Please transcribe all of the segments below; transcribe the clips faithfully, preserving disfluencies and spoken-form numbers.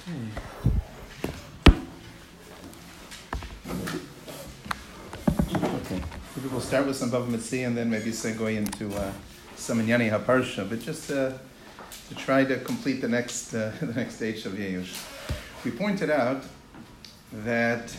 Okay, maybe we'll start with some Bava Metzia and then maybe segue into uh, some Inyani HaParsha, but just uh, to try to complete the next uh, the next stage of Yeyush. We pointed out that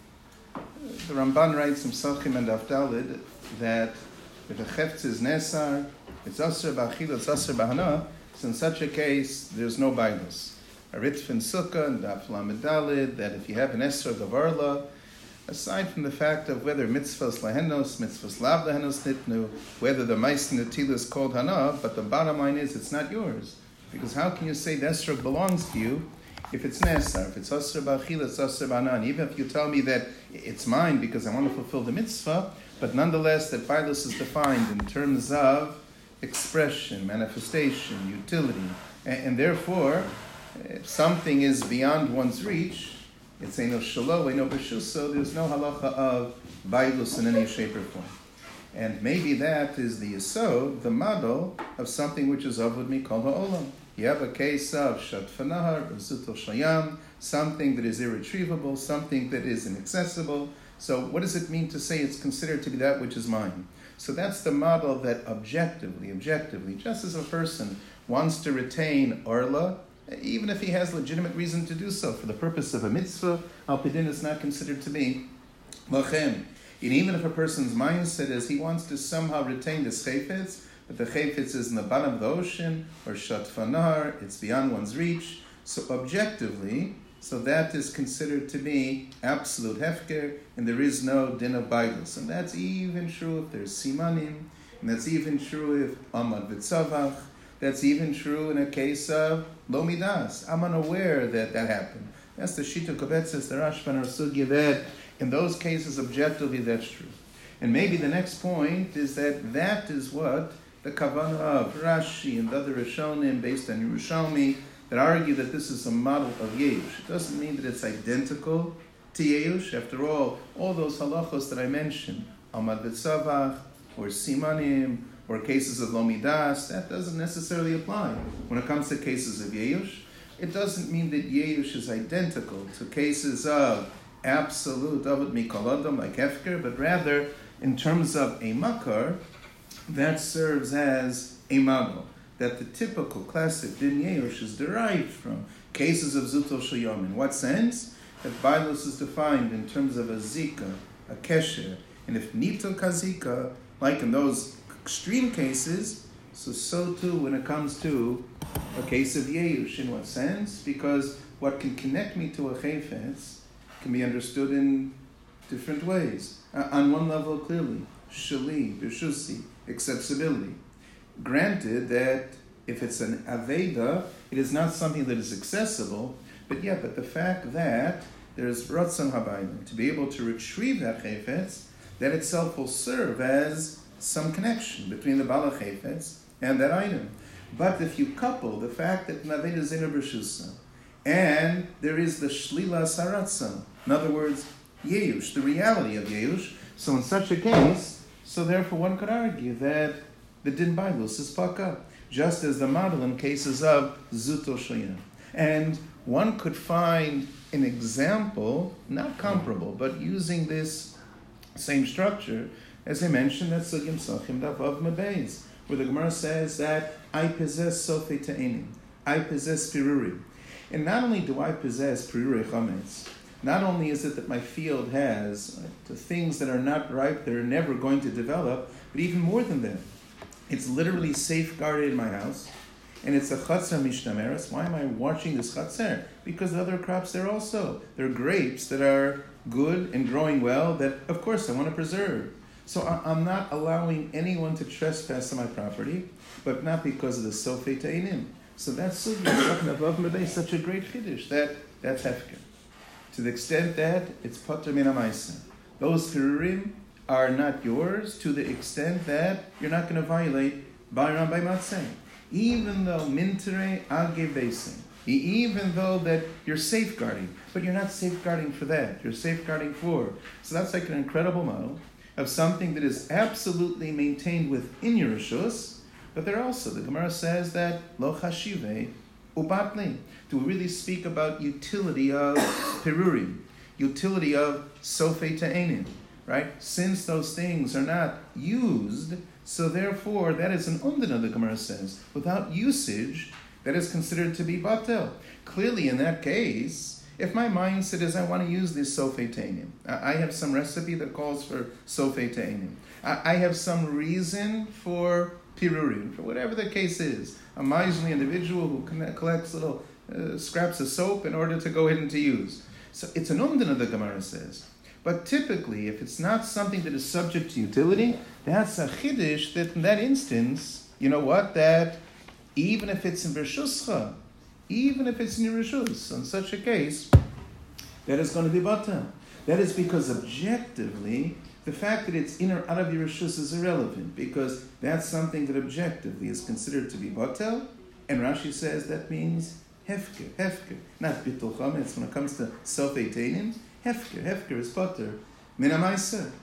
the Ramban writes in Psachim and Daf Daled that if a chefetz is nesar, it's aser b'achila, it's aser b'hana, so in such a case, there's no bailus. A ritf in Sukkah and Daf Lamed Daled, that if you have an esr gavarla, aside from the fact of whether mitzvahs lahenos, mitzvahs lav lahenos nitnu, whether the ma'asen netila is called hana, but the bottom line is it's not yours. Because how can you say the esrog belongs to you if it's nesar, if it's asr b'achila, it's asr b'hanan? Even if you tell me that it's mine because I want to fulfill the mitzvah, but nonetheless that bailus is defined in terms of expression, manifestation, utility, and, and therefore, if something is beyond one's reach, it's a no shalo, a no b'shus, so there's no halacha of bailus in any shape or form. And maybe that is the yesod, the model of something which is avud mikol ha'olam. You have a case of shatfanahar, zutul shayam, something that is irretrievable, something that is inaccessible. So what does it mean to say it's considered to be that which is mine? So that's the model that objectively, objectively, just as a person wants to retain orla, even if he has legitimate reason to do so, for the purpose of a mitzvah, al-pidin is not considered to be lochem. And even if a person's mindset is he wants to somehow retain this chayfetz, but the chayfetz is in the bottom of the ocean, or shatfanar, it's beyond one's reach, so objectively, so that is considered to be absolute hefker, and there is no din of bailus. And that's even true if there's simanim, and that's even true if amad v'tzavach, that's even true in a case of lo midas. I'm unaware that that happened. That's the Shita Kobetzes, the Rashban, or Sugya, that in those cases, objectively, that's true. And maybe the next point is that that is what the Kavanah of Rashi and the other Rishonim, based on Yerushalmi, that argue that this is a model of Yeyush. It doesn't mean that it's identical to Yeyush. After all, all those halachos that I mentioned, Amad B'Tzavach, or Simanim, or cases of Lomidas, that doesn't necessarily apply. When it comes to cases of Yeyush, it doesn't mean that Yeyush is identical to cases of absolute David Mikol Adam, like Hefker, but rather, in terms of a Makar, that serves as a model, that the typical classic Din Yeyush is derived from cases of Zutul Shayom. In what sense? That bailus is defined in terms of a Zika, a Kesher, and if Nito Kazika, like in those extreme cases, so so too when it comes to a case of Yeyush. In what sense? Because what can connect me to a Chayfetz can be understood in different ways. Uh, on one level, clearly, Shali, Bishusi, accessibility. Granted that if it's an Aveda, it is not something that is accessible, but yeah, but the fact that there's Ratzon Habayim, to be able to retrieve that Chayfetz, that itself will serve as some connection between the Bala Chayfetz and that item. But if you couple the fact that Naveda is in a B'Shusa, and there is the Shlila Saratza, in other words, Yeyush, the reality of Yeyush, so in such a case, so therefore one could argue that the Din Bailus is Paka, just as the model in cases of Zutul Shayam. And one could find an example, not comparable, but using this same structure, as I mentioned, that's Sugim Sachim Davav Mebeis, where the Gemara says that I possess Sofi Ta'enim, I possess Pirurim. And not only do I possess Pirurei Chametz, not only is it that my field has uh, the things that are not ripe, that are never going to develop, but even more than that, it's literally safeguarded in my house, and it's a Chatzar Mishtameres. Why am I watching this Chatzar? Because the other crops there also. There are grapes that are good and growing well that, of course, I want to preserve. So I'm not allowing anyone to trespass on my property, but not because of the Sofei Ta'enim. So that's such a great Kiddush. That, that's Hefker. To the extent that it's Pater Min HaMaisa. Those Pirurim are not yours to the extent that you're not going to violate Bayram by Matzeh. Even though Mintere Age Besim. Even though that you're safeguarding, but you're not safeguarding for that. You're safeguarding for. So that's like an incredible model of something that is absolutely maintained within your rishus, but there also, the Gemara says that lo chashive ubatli. Do we really speak about utility of perurim, utility of sofei ta'enim, right? Since those things are not used, so therefore that is an umdana, the Gemara says. Without usage, that is considered to be batel. Clearly, in that case, if my mindset is I want to use this sofei ta'enim, I have some recipe that calls for sofei ta'enim. I have some reason for pirurim, for whatever the case is. A miserly individual who collects little uh, scraps of soap in order to go ahead and to use. So it's an umdana, the Gemara says. But typically, if it's not something that is subject to utility, that's a chiddush that in that instance, you know what, that even if it's in Rishuscha, even if it's in your Rishus, in such a case, that is going to be batal. That is because objectively, the fact that it's in or out of your Rishus is irrelevant, because that's something that objectively is considered to be batal, and Rashi says that means hefker, hefker, not bitul chametz. When it comes to sofei ta'enim, hefker, hefker is bater, min ha'maaseh.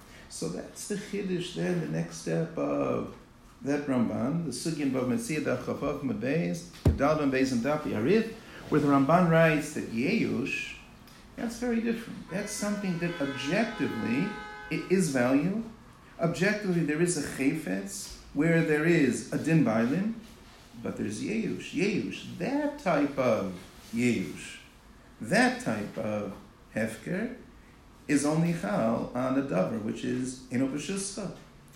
So that's the chiddush then, the next step of that Ramban, the Sugyan Bav Metzia Daf Chavav Mebeis, Daldan Beis and Daf Yarif, where the Ramban writes that Yeush, that's very different. That's something that objectively it is value. Objectively, there is a chayfetz where there is a din bailin, but there's Yeush. Yeush, that type of Yeush, that type of hefker, is only chal on a davar, which is eno b'shuscha.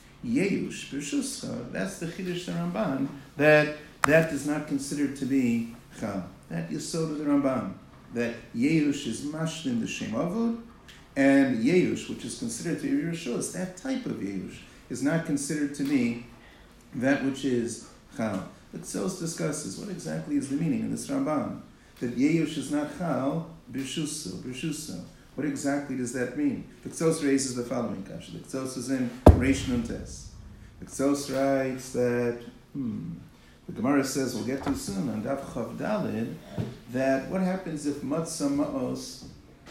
Yeush b'shuscha, that's the chiddush the Ramban, that that is not considered to be chal. That yesod of the Ramban, that Yeush is mashlim the shem avud, and Yeush, which is considered to be Rishus, that type of Yeush, is not considered to be that which is chal. But Tzos discusses what exactly is the meaning in this Ramban, that Yeush is not chal b'shuso, b'shuso. What exactly does that mean? The Tzos raises the following kasha. The Tzos is in Reish Nun Tes. The Tzos writes that, hmm, the Gemara says, we'll get to soon, on Daf Chav Daled, that what happens if matzah ma'os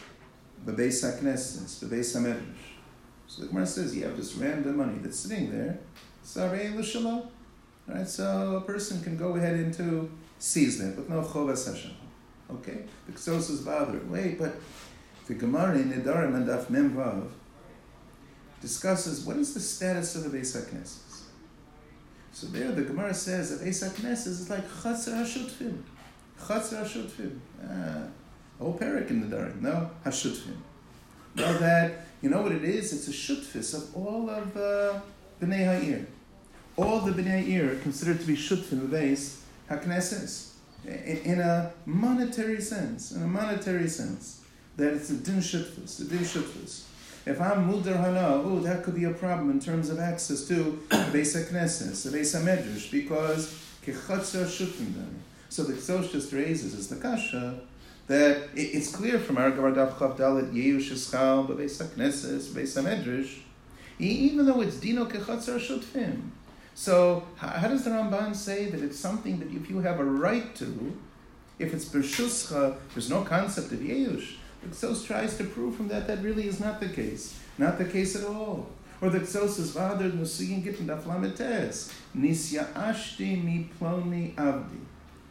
b'beis ha'knesses, b'beis ha'medrash? So the Gemara says, you have this random money that's sitting there, sarei l'shalom. Right, so a person can go ahead and to seize that with no chovas Hashem. Okay? The Tzos is bothered. Wait, but the Gemara in Nedarim and Daf Mem Vav discusses what is the status of the Beis HaKnesses. So there the Gemara says that Beis HaKnesses is like Chatzar HaShutfim. Chatzar HaShutfim. Ah, a whole parak in Nedarim. No, HaShutfim. Now that, you know what it is? It's a shutfis of all of the Bnei Ha'ir. All the Bnei Ha'ir are considered to be shutfim of Beis HaKnesses. In a monetary sense. In a monetary sense. That it's a din shutfus, a din shutfus. If I'm mudar hana, oh, that could be a problem in terms of access to Beis HaKnesses, the Beis HaMedrash, because kechatzar shutfim them. So the Tzos just raises is the kasha that it's clear from our Gemara Daf Chav Daled Yeush Eschal, Beis HaKnesses, Beis HaMedrash, even though it's dino kechatzar shutfim. So how does the Ramban say that it's something that if you have a right to, if it's b'shuscha, there's no concept of Yeush? The Tzos tries to prove from that that really is not the case. Not the case at all. Or the Tzos is vader nusigin gittin daf lametes. Nisya ashti mi ploni avdi.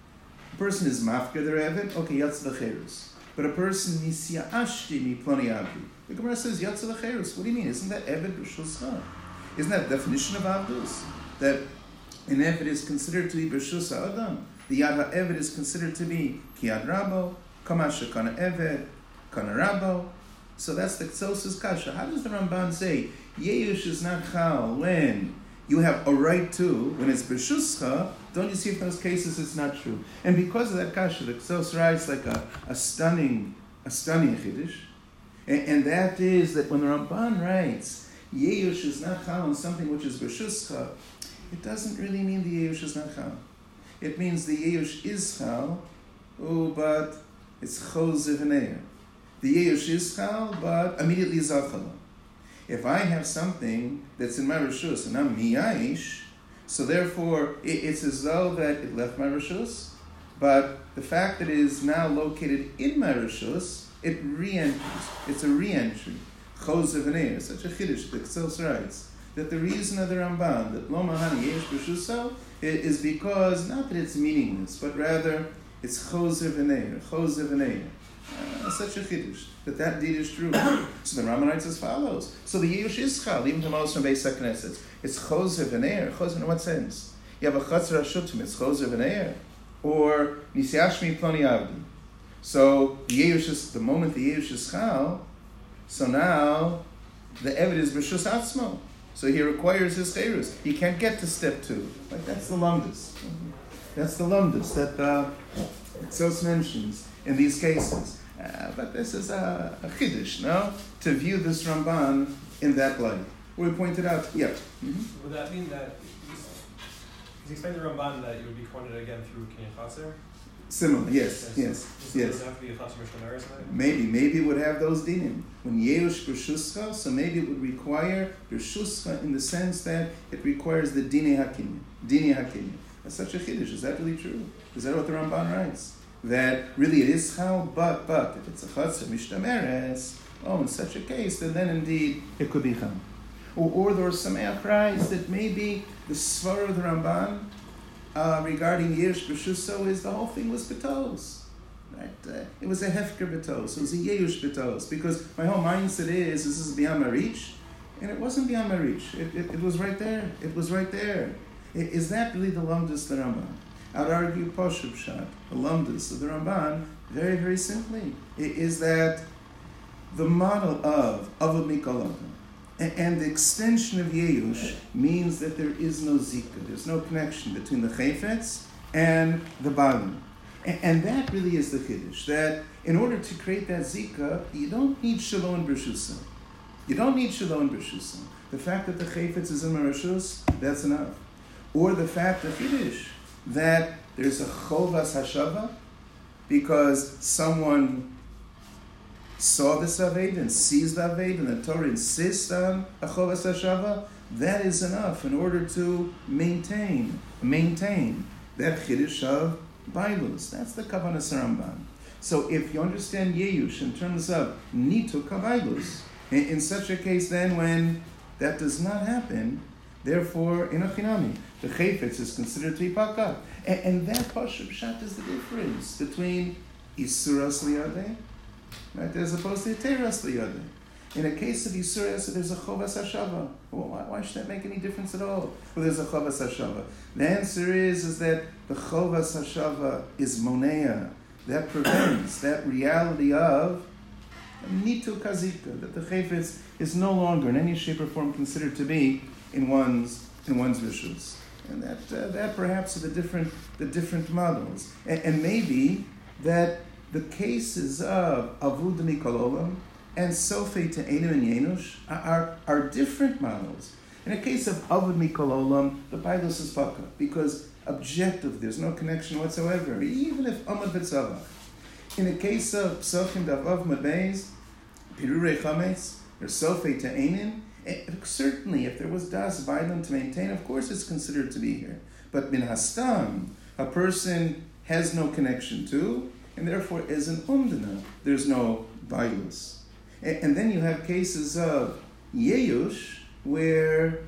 A person is mafker their eved, okay, yatz v'cherus. But a person nisya ashti mi ploni avdi. The Gemara says yatz v'cherus. What do you mean? Isn't that eved b'shuscha? Isn't that the definition of avdus? That an eved is considered to be b'shus ha'adam. The yad ha'eved is considered to be kiyad rabo, kamasha kana eved, kana rabo. So that's the Tzos' kasha. How does the Ramban say Yeush is not chal when you have a right to, when it's b'shuscha? Don't you see in those cases it's not true? And because of that kasha, the Tzos writes like a, a stunning, a stunning chiddush, and, and that is that when the Ramban writes Yeush is not chal on something which is b'shuscha, it doesn't really mean the Yeush is not chal. It means the Yeush is chal, oh, but it's chozev v'neir. The Yeush is chal, but immediately is avchala. If I have something that's in my rishus and I'm miyayish, so therefore it, it's as though that it left my rishus, but the fact that it is now located in my rishus, it re-enters. It's a re-entry. Chozev v'neir, such a chiddush. The Tzos writes that the reason of the Ramban, that Lo Mahani Yesh B'Shuso, is because, not that it's meaningless, but rather it's Choser V'Neir, Choser V'Neir. Uh, such a chiddush, that that deed is true. So the Rambam writes as follows. So the Yeush is chal, even the most from Beis HaKnesset. It's Choser V'Neir. Choser in what sense? You have a Chatzar HaShutim, it's Choser V'Neir. Or Nisyashmi Ploni Avdi. So the Yeush is, the moment the Yeush is chal, so now the evidence is B'Shus Atzmo. So he requires his chayrus. He can't get to step two. Like that's the lumdus. That's the lumdus that uh, Tzos mentions in these cases. Uh, but this is a, a chiddush, no? To view this Ramban in that light. We pointed out, yeah. Mm-hmm. Would that mean that, because he explained the Ramban that you would be quoted again through Kinyan Chaser? Similar, yes, yes, yes. Does it have to be a Chaser Mishnah Meres? Maybe, maybe it would have those dinim. When Yeush B'Shuscha, so maybe it would require B'Shuscha in the sense that it requires the Dine HaKinyan. Dine HaKinyan. That's such a chiddush. Is that really true? Is that what the Ramban writes? That really it is chal, but, but, if it's a chatzah mishtameres, oh, in such a case, then, then indeed it could be chal. Or, or there was some writes that maybe the svar of the Ramban uh, regarding Yesh B'Shuso is the whole thing was betos. Right? Uh, it was a hefker betos, it was a Yeush betos, because my whole mindset is this is beyond my reach, and it wasn't beyond my reach. It, it, it was right there. It was right there. It, is that really the lumdus the Ramban? I'd argue Poshub Shat, the lumdus of the Ramban, very, very simply, is that the model of Avad Mikol and, and the extension of Yeush means that there is no Zika, there's no connection between the Chayfetz and the Balim. And, and that really is the Kiddush, that in order to create that Zika, you don't need Shalom B'Shusa. You don't need Shalom B'Shusa. The fact that the Chayfetz is in Marashus, that's enough. Or the fact of Kiddush, that there's a chovas hashava because someone saw this aved and sees the aved and the Torah insists on a chovas hashava, that is enough in order to maintain, maintain that chiddush of Bailus. That's the Kavanas Ramban. So if you understand Yeush in terms of nituk Bailus, in, in such a case then when that does not happen, therefore, in a chinami, the chayfetz is considered to be paka. And, and that pashut pshat is the difference between isuras liyadeh, right, as opposed to teras liyadeh. In a case of isuras, there's a chovas hashava. Well, why, why should that make any difference at all? Well, there's a chovas hashava. The answer is, is that the chovas hashava is monea. That prevents that reality of nitu kazika, that the chayfetz is no longer in any shape or form considered to be in one's in one's rishus, and that uh, that perhaps are the different the different models, and, and maybe that the cases of avud mikol olam and sofei te'enim and yenush are are different models. In a case of avud mikol olam, the Bible is paka because objectively there's no connection whatsoever, even if amad v'tzavach. In a case of psochim davav mabeis, pirurei chametz, or sofei te'enim. Certainly, if there was das vailam to maintain, of course it's considered to be here. But min hastam, a person has no connection to, and therefore as an umdana, there's no vailus. And, and then you have cases of yeyush, where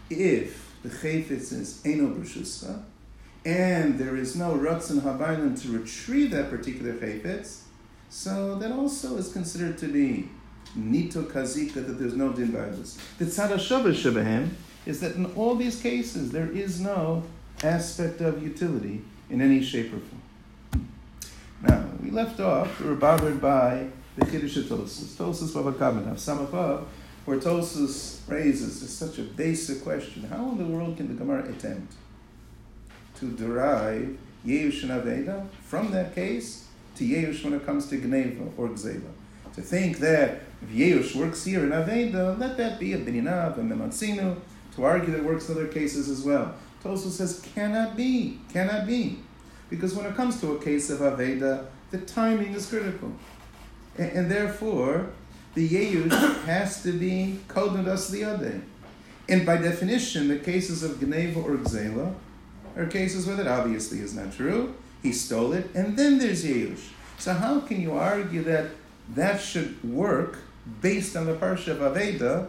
if the chayfetz is eno b'shuscha, and there is no ratzon habaylam to retrieve that particular chayfetz, so that also is considered to be nito kazika, that there's no din vailus. The tzad hashava shebehem is that in all these cases there is no aspect of utility in any shape or form. Now, we left off, we were bothered by the Chiddush of Tosfos, Tosfos Bava Kama, Samachah, where Tosfos raises such a basic question: how in the world can the Gemara attempt to derive Yeush and Aveda from that case to Yeush when it comes to Gneva or Gzeva? To think that if Yeush works here in Aveda, let that be a Binyanav and Mematzinu, to argue that it works in other cases as well. Tosfos says, cannot be, cannot be. Because when it comes to a case of Aveda, the timing is critical. And, and therefore, the Yeush has to be Kodem Das Liyadeh. And by definition, the cases of Gneva or Gzela are cases where that obviously is not true. He stole it, and then there's Yeush. So how can you argue that that should work based on the Parsha of Aveda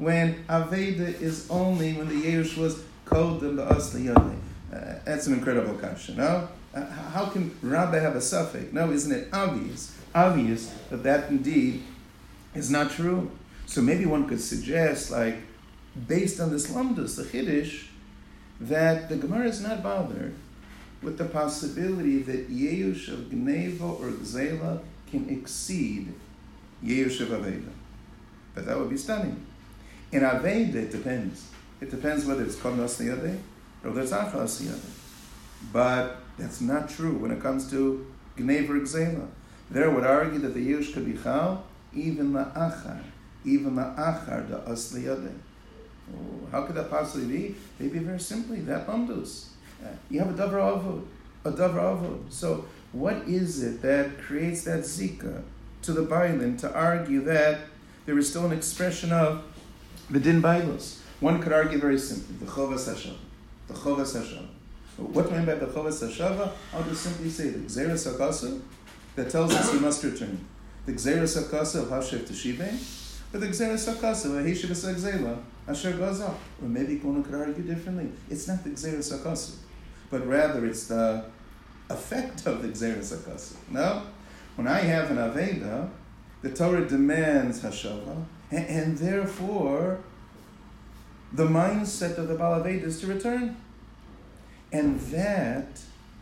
when Aveda is only when the Yeush was Kodem Ba'asli Yodei? Uh, that's an incredible question, no? Uh, how can Rabbi have a suffix? No, isn't it obvious? Obvious that that indeed is not true. So maybe one could suggest, like, based on this Lamdus, the Chiddush, that the Gemara is not bothered with the possibility that Yeush of Gneva or Gzela can exceed Yeush of Aveda. But that would be stunning. In Aveda, it depends. It depends whether it's Kodem Asli Yodei or whether it's Achar Asli Yodei. But that's not true when it comes to Gneva or Gzela. There would argue that the Yeush could be Chal, even the Achar, even the Achar, the Asli Yodei. Oh, how could that possibly be? Maybe very simply, that Lamdus. Uh, you have a Davar Avod, a Davar Avod. So what is it that creates that Zika to the Bailin to argue that there is still an expression of the Din Bailos? One could argue very simply, the Chovas Hashava. The Chovas Hashava. What do I mean by the Chovas Hashava? I'll just simply say the Gzeres HaKasa that tells us he must return. The Gzeres HaKasa of Hashev Teshiveh, or the Gzeres HaKasa of Heshiv Gzela, Asher Gazal. Or maybe one could argue differently. It's not the Gzeres HaKasa, but rather it's the effect of the Gzeres HaKasa. No? When I have an Aveda, the Torah demands Hashava, and, and therefore the mindset of the Baal Aveda is to return. And that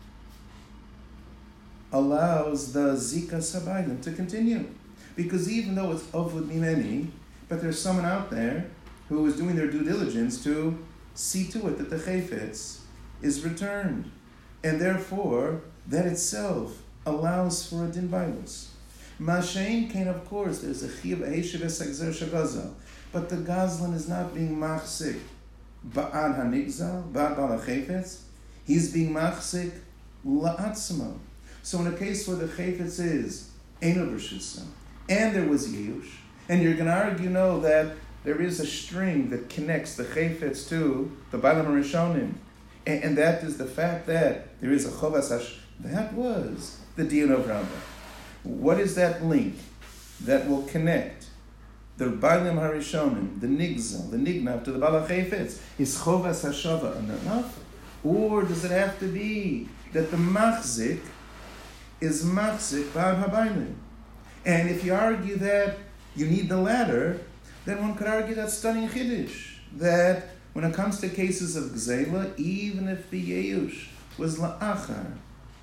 allows the Zika Sabayim to continue. Because even though it's Avud Mimeni, but there's someone out there who is doing their due diligence to see to it that the Chayfetz is returned. And therefore, that itself allows for a Din Bailos. Mashain can, of course, there's a Chiv Heshiv Esagzer Shagazal. But the Gazlan is not being machzik ba'ad hanigzal, ba'ad ba'al ha'chefetz. He's being machzik la'atzma. So in a case where the chefetz is Eino B'Shisa, and there was Yeush, and you're going to argue, no, that there is a string that connects the chefetz to the Bailam HaRishonim, and, and that is the fact that there is a Chovas Hash. That was the Dion of Rabbah. What is that link that will connect the Bailam HaRishonim, the Nigzal, the Nignav, to the Baal HaChefetz? Is Chovas Hashava enough? Or does it have to be that the Machzik is Machzik Ba'ad HaBailim? And if you argue that you need the latter, then one could argue that stunning Chiddush, that when it comes to cases of Gzela, even if the Yeush was La'achar,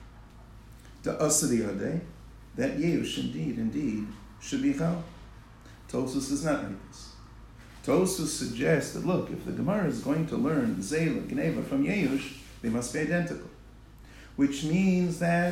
the Asri Yodei, that Yeush indeed, indeed, should be Chal. Tosus does not write this. Tosus suggests that, look, if the Gemara is going to learn Zela, Gneva from Yeush, they must be identical. Which means that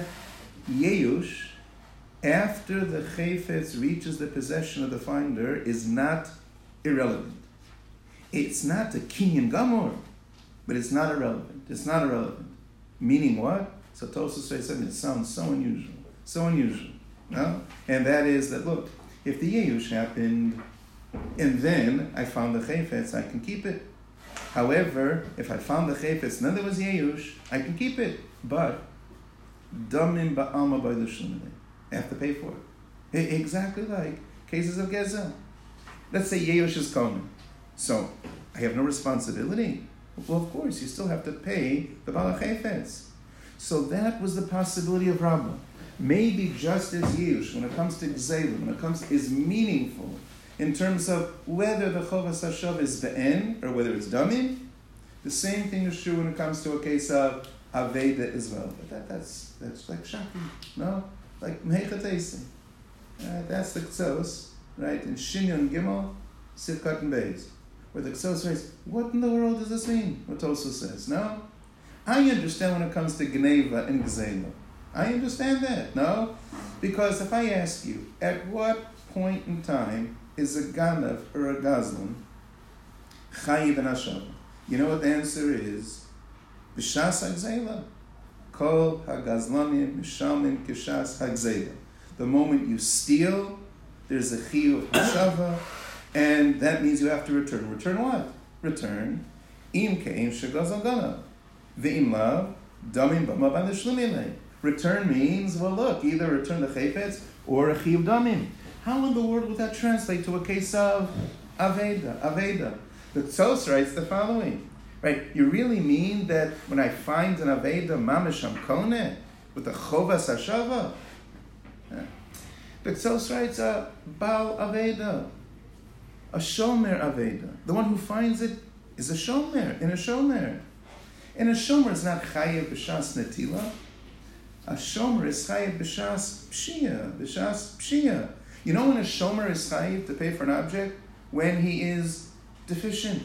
Yeush, after the Chayfetz reaches the possession of the finder, is not irrelevant. It's not a Kinyan Gamor, but it's not irrelevant. It's not irrelevant. Meaning what? So Tosus says something that sounds so unusual. So unusual. No? And that is that, look, if the Yeush happened, and then I found the Chayfetz, I can keep it. However, if I found the Chayfetz, and then there was Yeush, I can keep it. But, Damim ba'alma by the Shunade. I have to pay for it. I- exactly like cases of Gezel. Let's say Yeush is coming. So, I have no responsibility. Well, of course, you still have to pay the Baal HaChefetz. So that was the possibility of Rabbah. Maybe just as Yeush, when it comes to Gzela, when it comes to, is meaningful in terms of whether the Chovas Hashav is Be'en or whether it's Damim, the same thing is true when it comes to a case of Aveda as well. But that, that's that's like shocking, no? Like Mehechatesi. Uh, that's the Ktsos, right? In Shinyon Gimel, Sivkat and Beis, where the Ktsos says, what in the world does this mean? What Tosu says, no? I understand when it comes to Gneva and Gzela. I understand that, no? Because if I ask you, at what point in time is a Ganav or a Gazlan Chayiv and Hashav? You know what the answer is? B'shas HaGzela. Kol HaGazlanim Mishamim Kishas HaGzela. The moment you steal, there's a Chiyuv of Hashava, and that means you have to return. Return what? Return Im Ke'im Shegazal Ganav. Ve'im Lav Damim B'ma Ban L'Shlimilei. Return means, well, look, either return the chayfetz or a chiyuv damim. How in the world would that translate to a case of Aveda, Aveda. The Tzos writes the following, right? You really mean that when I find an Aveda, Mamish am Koneh, with the Chovas Hashava? Yeah. The Tzos writes a Baal Aveda, a Shomer Aveda. The one who finds it is a Shomer, in a Shomer. And a Shomer is not Chayev B'Shas Netila. A Shomer is Chayev B'Shas Pshia, B'Shas Pshia. You know when a Shomer is Chayev to pay for an object? When he is deficient.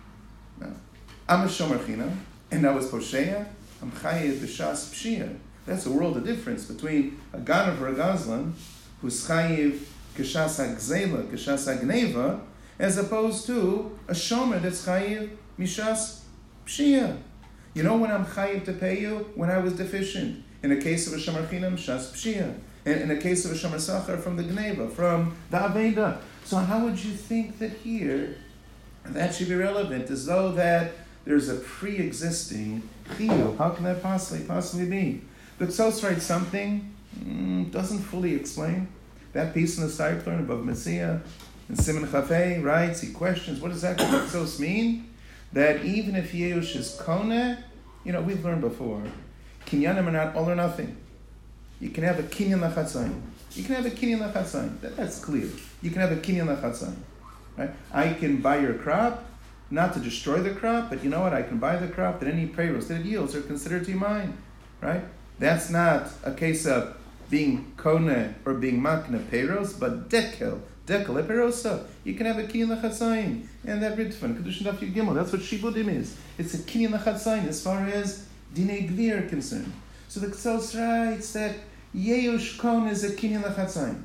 No. I'm a Shomer China, and I was Posheya. I'm Chayev B'Shas Pshia. That's a world of difference between a Ganav or a Gazlan, who's Chayev K'Shas HaGzela, K'Shas HaGneva, as opposed to a Shomer that's Chayev Mishas Pshia. You know when I'm Chayev to pay you? When I was deficient. In the case of a Shomer Chinam, Shas Pshia. And in the case of a Shomer Sachar, from the Gneva, from the Aveda. So how would you think that here, that should be relevant, as though that there's a pre-existing chiyuv? How can that possibly, possibly be? The Tzos writes something, mm, doesn't fully explain. That piece in the Saipler above Messiah, and Simon Chafei writes, he questions, what does that Tzos mean? That even if Yeush is Koneh, you know, we've learned before, Kinyanim are not all or nothing. You can have a Kinyan Lachatzayin. You can have a Kinyan Lachatzayin. That, that's clear. You can have a Kinyan Lachatzayin. Right? I can buy your crop, not to destroy the crop, but you know what? I can buy the crop that any payros that it yields are considered to be mine. Right? That's not a case of being Koneh or being Makne payros, but Dekel. Dekel eperosa. You can have a Kinyan Lachatzayin. And that Ritvan, Kedushin Daf Yud Gimel, that's what Shibudim is. It's a Kinyan Lachatzayin as far as Dinei Gvir are concerned. So the Tzos writes that Yeush Kon is a Kinyan Lachatzayin.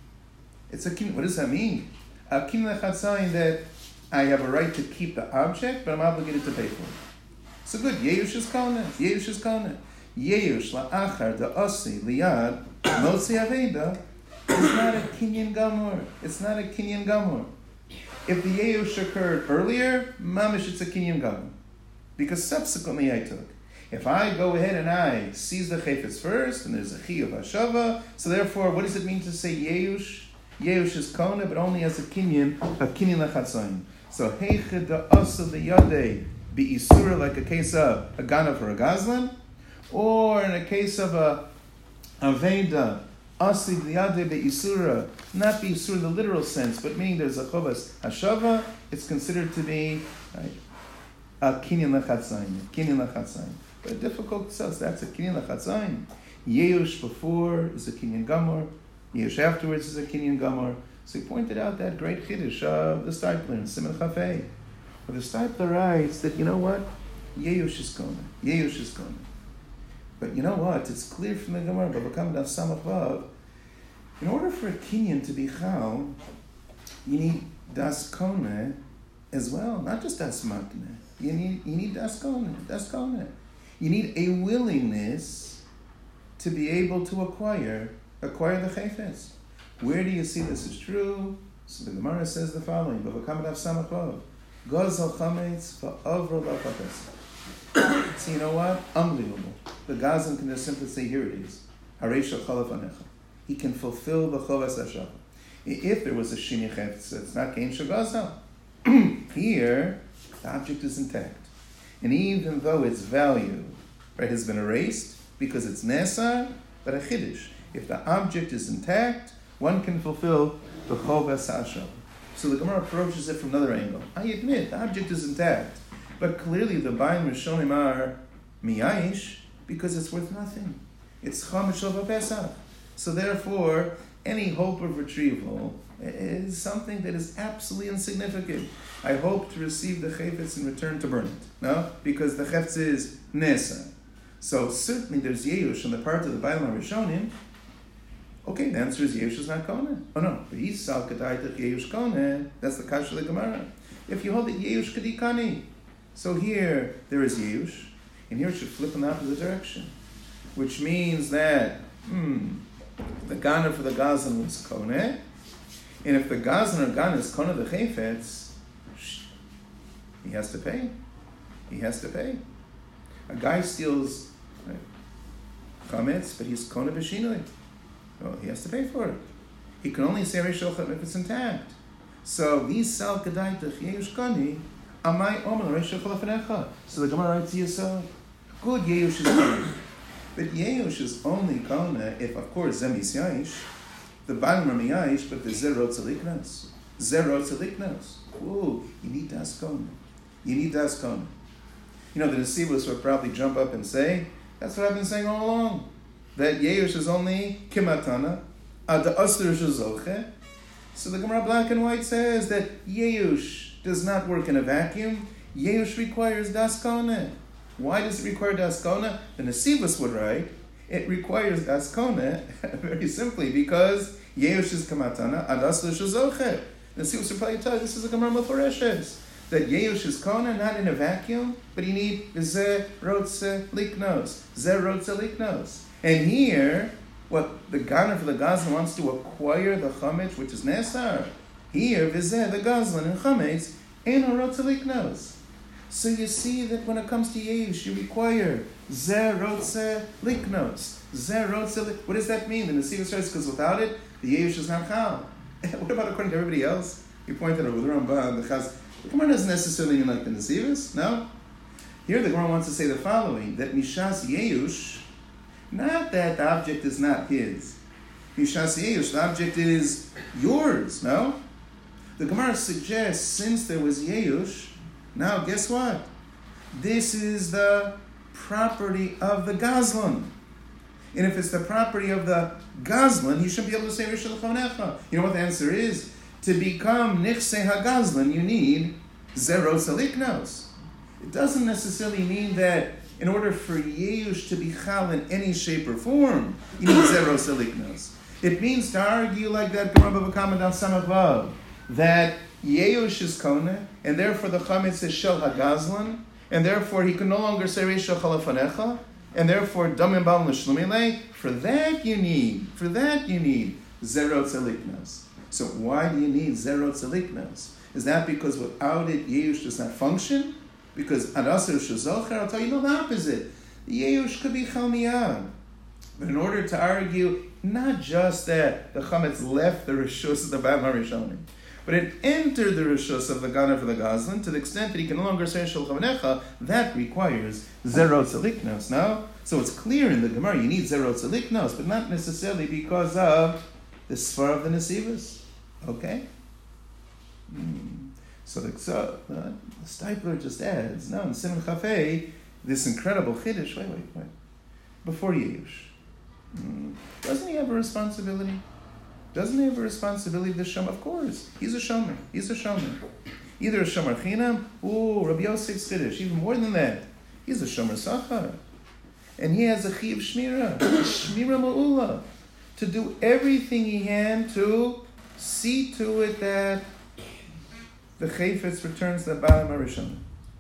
It's a Kinyan. What does that mean? A Kinyan Lachatzayin that I have a right to keep the object, but I'm obligated to pay for it. So good. Yeush is Koneh. Yeush is Koneh. Yeush la'achar da'asi liyad motzi aveda is not a Kinyan Gamor. It's not a Kinyan Gamor. If the Yeush occurred earlier, mamish, it's a Kinyan Gamor. Because subsequently I took. If I go ahead and I seize the chayfetz first, and there's a chi of hashava, so therefore, what does it mean to say Yeush? Yeush is Koneh, but only as a kinyan, a kinyan lachatzayin. So heichid da'asa liyadei bi'isura, like a case of a ganav or a gazlan, or in a case of a aveda, asli liyadei bi'isura, not bi'isura in the literal sense, but meaning there's a chovas hashava, it's considered to be right, a kinyan lachatzayin, kinyan lachatzayin. But a difficult tzos, that's a Kinyan Lachatzayin. Yeush before is a Kinyan Gamor. Yeush afterwards is a Kinyan Gamor. So he pointed out that great chiddush of the Stipler in Simon Chafei. Where the Stipler writes that, you know what? Yeush is Koneh. Yeush is Koneh. But you know what? It's clear from the Gemara, but Bakam Daf Samach Vav, in order for a Kinyan to be Chal, you need Das Koneh as well, not just Das Makneh. You need, you need Das Koneh. Das Koneh. You need a willingness to be able to acquire, acquire the chayfetz. Where do you see this is true? So the Gemara says the following: "B'vakam daf samach gazal chametz va'avro la'chapes." So you know what? Unbelievable. The Gazan can just simply say, "Here it is." Hareisha chalaf anecha. He can fulfill the chovas hashava. If there was a shini chayfetz, it's not kein shagazal. Here, the object is intact. And even though its value, right, has been erased because it's nesar, but a chiddush. If the object is intact, one can fulfill the chovas hashava. So the Gemara approaches it from another angle. I admit the object is intact, but clearly the Baim Rishonim are miyayish because it's worth nothing. It's chametz shel Pesach. So therefore, any hope of retrieval is something that is absolutely insignificant. I hope to receive the chayfetz in return to burn it. No? Because the chayfetz is nesa. So certainly there's yeush on the part of the Bailam Rishonim. Okay, the answer is yeush is not koneh. Oh no, v'yisal k'daitach yeush koneh. That's the kasha of the Gemara. If you hold that yeush kadikani. So here there is yeush, and here it should flip in the opposite direction. Which means that, hmm, the Gana for the Gazan was koneh, and if the Gazan or Gana is koneh the chayfetz, he has to pay. He has to pay. A guy steals right, chametz, but he's koneh b'shinoi. Well, he has to pay for it. He can only say Rishochet if it's intact. So, Visal Kedaitach Yeush Kani, Amai Omer Reisha Chalafenecha. So the Gemara writes to yourself, good Yeush is Kani. But Yeush is only Kona if, of course, Zemis Yaish, the Banim Rami Yaish, but the Zero Tzaliknas. Zero Tzaliknas. Ooh, you need Das Kona. You need Das Kona. You know, the Nesivos would probably jump up and say, that's what I've been saying all along. That Yeush is only Kimatana, Ad Asr Shazoche. So the Gemara Black and White says that Yeush does not work in a vacuum. Yeush requires Das Kona. Why does it require Das Kona? The Nesivos would write, it requires Das Kona very simply because Yeush is Kamatana, Ad Asr Shazoche. The Nesivos would probably tell you, this is a Gemara Meforeshes. That Yeush is Kona, not in a vacuum, but you need Ze Rotze Liknos. Ze Rotze Liknos. And here, what the Ganer for the Gazlan wants to acquire the Chametz, which is Nesar. Here, Vizeh, the Gazlan and Chametz, Ein Rotze Liknos. So you see that when it comes to Yeush, you require Ze Rotze Liknos. Ze Rotze Liknos. What does that mean? The Nesivos says, because without it, the Yeush is not Chal. What about according to everybody else? You pointed out with the Ramban, the Chaz. The Gemara doesn't necessarily mean like the Nesivos, no? Here the Gemara wants to say the following, that Mishas Yeush, not that the object is not his. Mishas Yeush, the object is yours, no? The Gemara suggests, since there was Yeush, now guess what? This is the property of the Gazlan. And if it's the property of the Gazlan, he shouldn't be able to say Rishon L'chonecha. You know what the answer is? To become Nichse HaGazlan, you need Zero Saliknos. It doesn't necessarily mean that in order for Yeush to be Chal in any shape or form, you need Zero Saliknos. It means to argue like that Gemara Bava Kama Daf Samach Vav, that Yeush is Kona, and therefore the Chametz is Shel HaGazlan, and therefore he can no longer say Reisha Chalafanecha, and therefore Damim Bal L'Shlumilei. For that you need, for that you need Zero Saliknos. So why do you need Zero Tzaliknos? Is that because without it, Yeush does not function? Because Adasar Shazocher, I'll tell you, no, the opposite. The Yeush could be Chalmiyah. But in order to argue, not just that the Chametz left the Rishus of the Bam HaRishonim, but it entered the Rishus of the Ganer for the Gazlan to the extent that he can no longer say Shel Chavanecha, that requires Zero Tzaliknos. Now, so it's clear in the Gemara, you need Zero Tzaliknos, but not necessarily because of the Sfar of the Nesivos. Okay? Hmm. So the, so uh, the Stipler just adds, now in Simon Chafei, this incredible Chiddush, wait, wait, wait, before Yeush. Hmm. Doesn't he have a responsibility? Doesn't he have a responsibility to Shomer? Of course. He's a Shomer. He's a Shomer. Either a Shomer Chinam, or Rabbi Yosef's Chiddush, even more than that. He's a Shomer Sachar. And he has a Chiv Shmira, Shmira Ma'ula, to do everything he can to see to it that the Chayfetz returns the Baal HaRishon.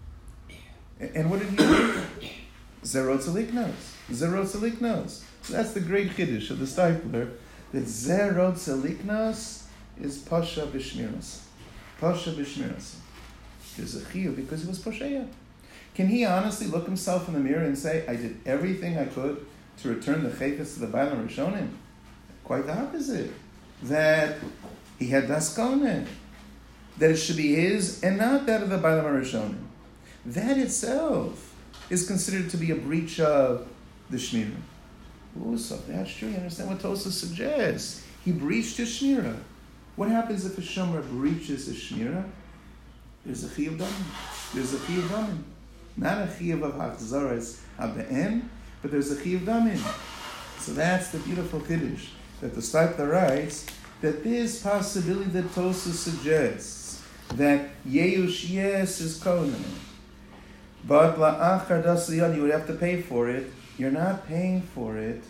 And what did he do? Zero Tzaliknos. Zero Tzaliknos. So that's the great Chiddush of the Stipler, that Zero Tzaliknos is Pasha B'Shmiras. Pasha B'Shmiras. There's a Chiyuv because he was Posheya. Can he honestly look himself in the mirror and say, I did everything I could to return the Chayfetz to the Baal HaRishonim? Quite the opposite. That he had Das Kona. That it should be his and not that of the Baal HaRishonim. That itself is considered to be a breach of the Shmira. Oh, so that's true. You understand what Tosafos suggests? He breached his Shmira. What happens if a Shomer breaches his Shmira? There's a Chiyuv Damim. There's a Chiyuv Damim. Not a Chiyuv of Hachzaras Habe'en, but there's a Chiyuv Damim. So that's the beautiful Kiddush that the Stipler writes, that this possibility that Tosafos suggests, that Yeush, yes, is Kona, but La'achar Das Liyad, you would have to pay for it. You're not paying for it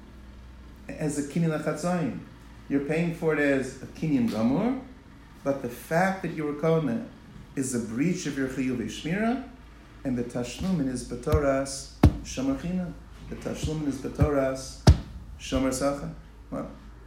as a Kinyan L'Chatzayim. You're paying for it as a Kinyan Gamur, but the fact that you were Kona is a breach of your Chiyuv Shmira, and the Tashlumin is B'Toras Shomer China. The Tashlumin is B'Toras Shomer Sacha. Well,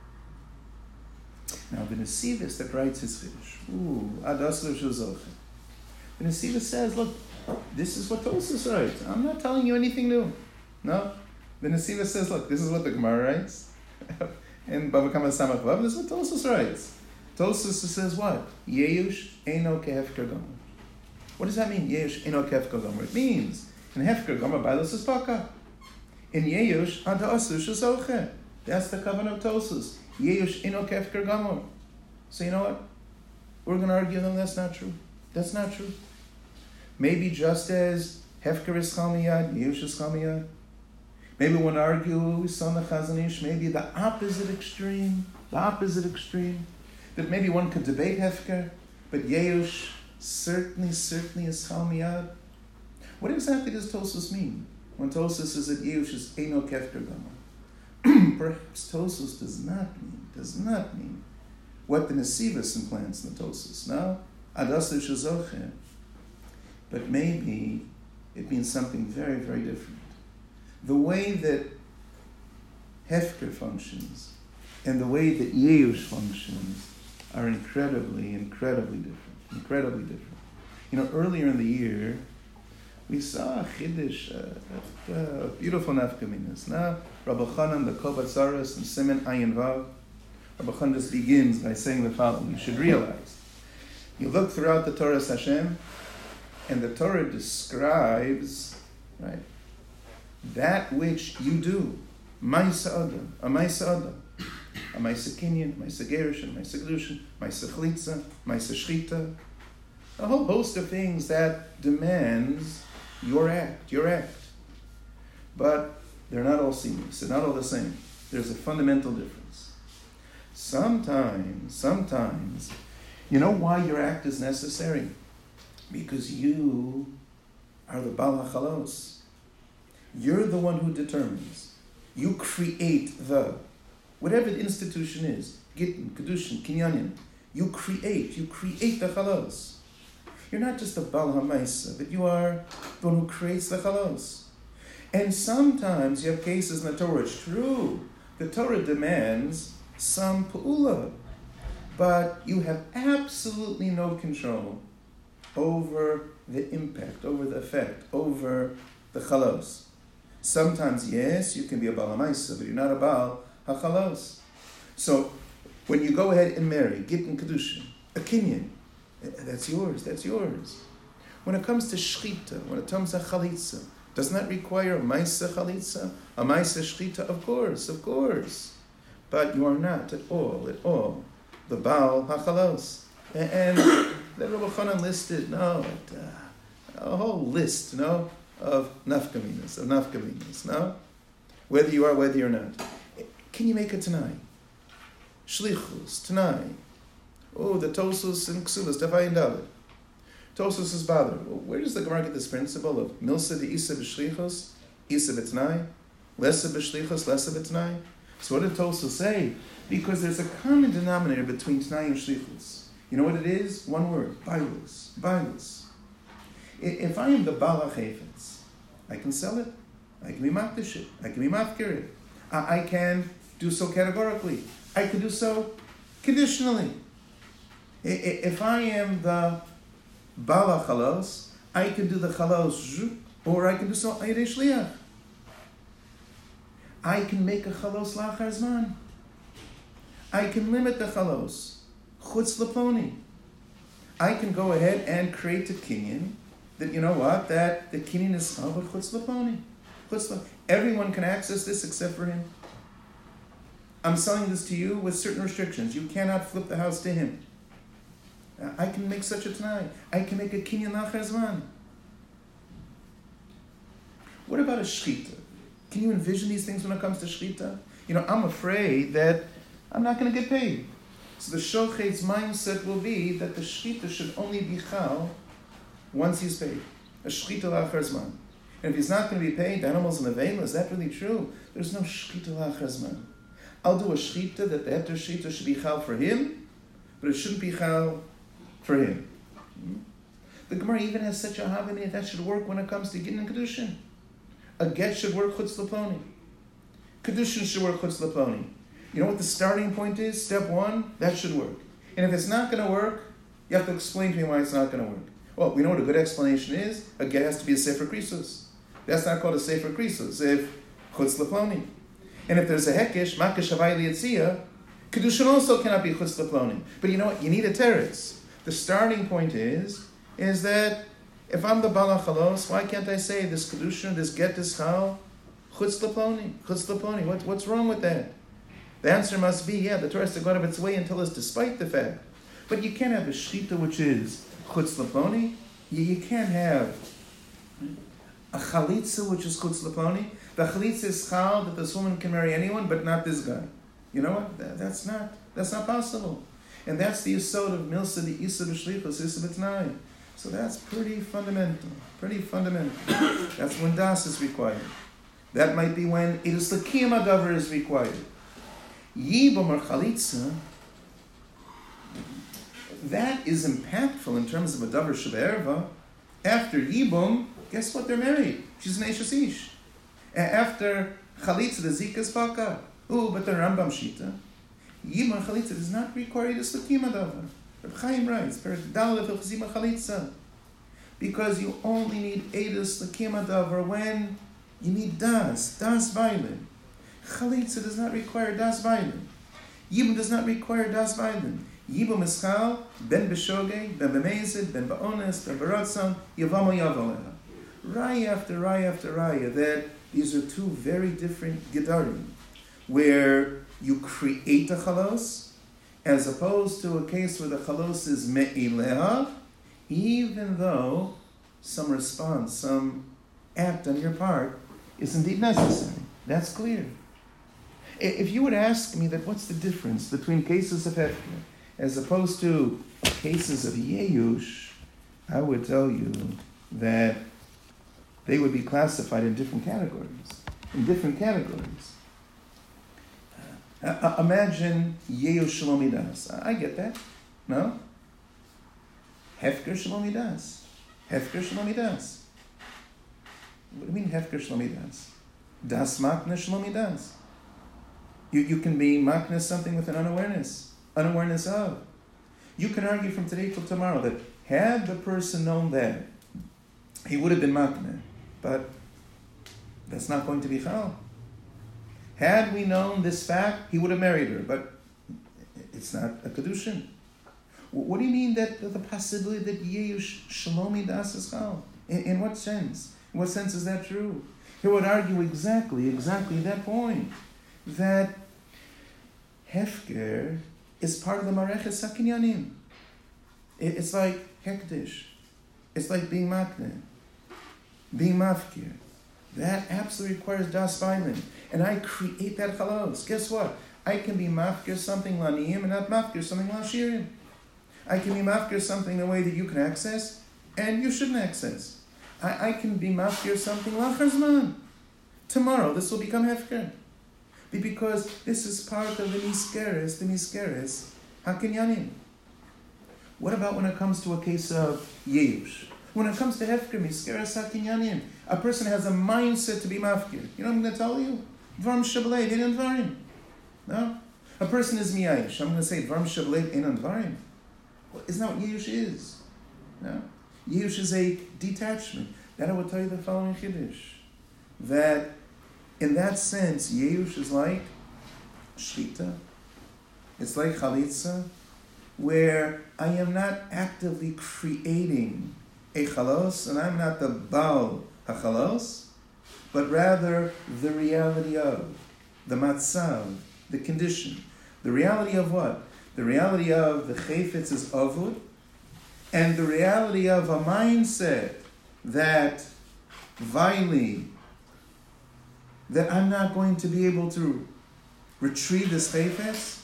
now the Nesivos that writes his Chiddush, ooh, Adas L'Shuzoche. The Nesivos says, look, this is what Tosafos writes. I'm not telling you anything new. No. The Nesivos says, look, this is what the Gemara writes. And Bava Kama Samach Vav, this is what Tosafos writes. Tosfos says what? Yeush eino kehefker gomer. What does that mean? Yeush eino kehefker gomer. It means in hefker gomer bailos is paka. In Yeush anta asu shazoche. That's the covenant of Tosfos. Yeush eino kehefker gomer. So you know what? We're going to argue them. That's not true. That's not true. Maybe just as hefker is chal miyad, Yeush is chal miyad. Maybe we'll argue son of Chazon Ish. Maybe the opposite extreme. The opposite extreme. That maybe one could debate hefker, but Yeush certainly, certainly is chal miyad. What exactly does Tosfos mean when Tosfos says that Yeush is eino kehefker gomer? Perhaps Tosfos does not mean, does not mean what the Nesivos implants in the Tosfos. No, adasu shazoche. But maybe it means something very, very different. The way that hefker functions and the way that Yeush functions are incredibly, incredibly different. Incredibly different. You know, earlier in the year, we saw a chiddush, a, a, a beautiful nafkaminas. Now, Rabbi Chanan, the Kol Batzaros, and Siman Ayin Vav, Rabbi Chanan just begins by saying the following. You should realize, you look throughout the Torah Hashem, and the Torah describes, right, that which you do, Ma'isa Adam, a Ma'isa Adam, a Ma'isa Kinyan, Ma'isa Gerushin, Ma'isa Kedushin, Ma'isa Chlitza, Ma'isa Shchita, a whole host of things that demands your act, your act. But they're not all seamless, they're not all the same. There's a fundamental difference. Sometimes, sometimes, you know why your act is necessary? Because you are the Baal HaChalos. You're the one who determines. You create the, whatever the institution is, Gittin, Kedushin, Kinyanin, you create, you create the Chalos. You're not just the Baal HaMaisa, but you are the one who creates the Chalos. And sometimes you have cases in the Torah, it's true, the Torah demands some Pa'ula, but you have absolutely no control over the impact, over the effect, over the Chalos. Sometimes, yes, you can be a Baal HaMaisa, but you're not a Baal HaChalos. So, when you go ahead and marry, Gittin Kedushin, a Kinyan, that's yours, that's yours. When it comes to Shchita, when it comes to Chalitza, doesn't that require a Maisa Chalitza, a Maisa Shchita? Of course, of course. But you are not at all, at all, the Baal HaChalos. And then Rabbi Chanan listed, no, it, uh, a whole list, no, of nafkaminas, of nafkaminas, no? Whether you are, whether you're not. Can you make it tonight? Shlichus, tonight. Oh, the Tosfos and Ksubas, Tavai and Dalit. Tosfos is bothered. Well, where does the Gemara get this principle of Milsa de Isa b'shlichus, Isa b'tnai, Lesa b'shlichus, Lesa b'tnai? So what did Tosfos say? Because there's a common denominator between Tnai and Shlichus. You know what it is? One word, Bailus, Bailus. If I am the Baal HaChefetz, I can sell it, I can be makdish it, I can be mafkir it, I, I can do so categorically, I can do so conditionally. If I am the Baal HaChalos, I can do the Chalos, or I can do so Ayidei Shliach. I can make a Chalos Lachar Zman. I can limit the Chalos, Chutz L'Ploni. I can go ahead and create a Kinyan that, you know what, that the Kinyan is Chal Chutz L'Ploni. Everyone can access this except for him. I'm selling this to you with certain restrictions. You cannot flip the house to him. I can make such a Tanai. I can make a Kinyan Lachar Zman. What about a Shchita? Can you envision these things when it comes to Shchita? You know, I'm afraid that I'm not going to get paid. So the Shochet's mindset will be that the Shchita should only be Chal once he's paid. A Shchita Lachar Zman. And if he's not going to be paid, the animal's in the veil. Is that really true? There's no Shchita Lachar Zman. I'll do a Shchita that the Heter Shchita should be Chal for him, but it shouldn't be Chal for him. Hmm? The Gemara even has such a havani that should work when it comes to Gittin and Kedushin. A get should work Chutz L'Ploni. Kedushin should work Chutz L'Ploni. You know what the starting point is? Step one, that should work. And if it's not going to work, you have to explain to me why it's not going to work. Well, we know what a good explanation is. A get has to be a Sefer Krisos. That's not called a Sefer Krisos if Chutz L'Ploni. And if there's a Hekesh, Makesh Havai Li'etzia, Kedushin also cannot be chutz leploni. But you know what? You need a teretz. The starting point is, is that if I'm the Bala Chalos, why can't I say this Kedushin, this get, this chal, chutz leploni, chutz leploni? What, what's wrong with that? The answer must be, yeah, the Torah has to go out of its way and tell us despite the fact. But you can't have a shchita which is chutz leploni. You, you can't have a chalitza which is chutz leploni. The chalitza is chal that this woman can marry anyone, but not this guy. You know what? That, that's not that's not possible. And that's the yesod of milsa the isa b'shlichus isa b'tnai. So that's pretty fundamental. Pretty fundamental. That's when das is required. That might be when idus l'kiyum hadavar is required. Yibum or chalitza, that is impactful in terms of a davar shebe'erva. After yibum, guess what? They're married. She's an eishes ish. After chalitza, the zika's baka. Oh, but the Rambam shita, yibum or chalitza does not require idus l'kiyum hadavar. Reb Chaim writes, because you only need idus l'kiyum hadavar when you need das, das violin. Chalitza does not require das violin. Yibum does not require das violin. Yibum is chal, ben b'shogeg, ben b'mezid, ben ba'ones, ben b'ratzon, yavamo yavaleha. Raya after raya after raya, that these are two very different gedarim, where you create a chalos, as opposed to a case where the chalos is me'ileha, even though some response, some act on your part is indeed necessary. That's clear. If you would ask me that what's the difference between cases of hefker as opposed to cases of yeyush, I would tell you that they would be classified in different categories. In different categories. Uh, imagine yeyush shalomidas. I get that. No? Hefker shalomidas. Hefker shalomidas. What do you mean hefker shalomidas? Das makna shalomidas. You, you can be makna something with an unawareness, unawareness of. You can argue from today till tomorrow that had the person known that, he would have been makna, but that's not going to be chal. Had we known this fact, he would have married her, but it's not a kedushin. What do you mean that the possibility that yeyush shalomi das is chal? In, in what sense? In what sense is that true? He would argue exactly, exactly that point, that hefker is part of the mareches hakinyanim. It's like hektish. It's like being makne, being mafkir. That absolutely requires das violin. And I create that chalos. Guess what? I can be mafkir something laniyim and not mafkir something lashirim. I can be mafkir something in a way that you can access and you shouldn't access. I, I can be mafkir something lacharzman. Tomorrow this will become hefker. Because this is part of the miskeres, the miskeres hakinyanim. What about when it comes to a case of yeyush? When it comes to hefker, miskeres hakinyanim, a person has a mindset to be mafkir. You know what I'm going to tell you? Dvarim shabalev inan dvarim. No? A person is miyayish. I'm going to say dvarim shabalev inan dvarim. Well, isn't that what yeyush is? No? Yeyush is a detachment. Then I will tell you the following chiddush. That in that sense, yeyush is like shchita. It's like chalitza, where I am not actively creating a chalos, and I'm not the baal hachalos, but rather the reality of, the matzav, the condition. The reality of what? The reality of the chayfetz is avud, and the reality of a mindset that vayli, that I'm not going to be able to retrieve this chayfetz.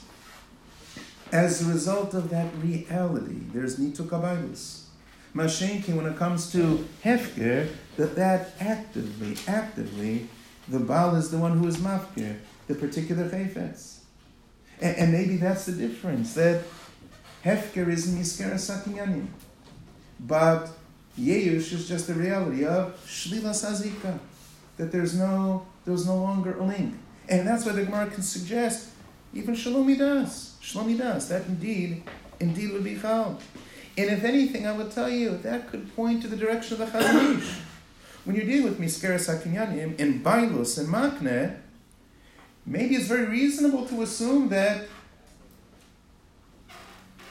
As a result of that reality, there's nituk habaylos. Mashenki, when it comes to hefker, that that actively, actively, the Baal is the one who is mafker, the particular chayfetz. And, and maybe that's the difference, that hefker is miskeres hakinyanim, but yeyush is just the reality of shlilas hazika, that there's no, there's no longer a link. And that's why the Gemara can suggest even shalomi das, shalomi das, that indeed, indeed would be chal. And if anything, I would tell you, that could point to the direction of the Chazon Ish. When you're dealing with miskeres hakinyanim in bailus and makne, maybe it's very reasonable to assume that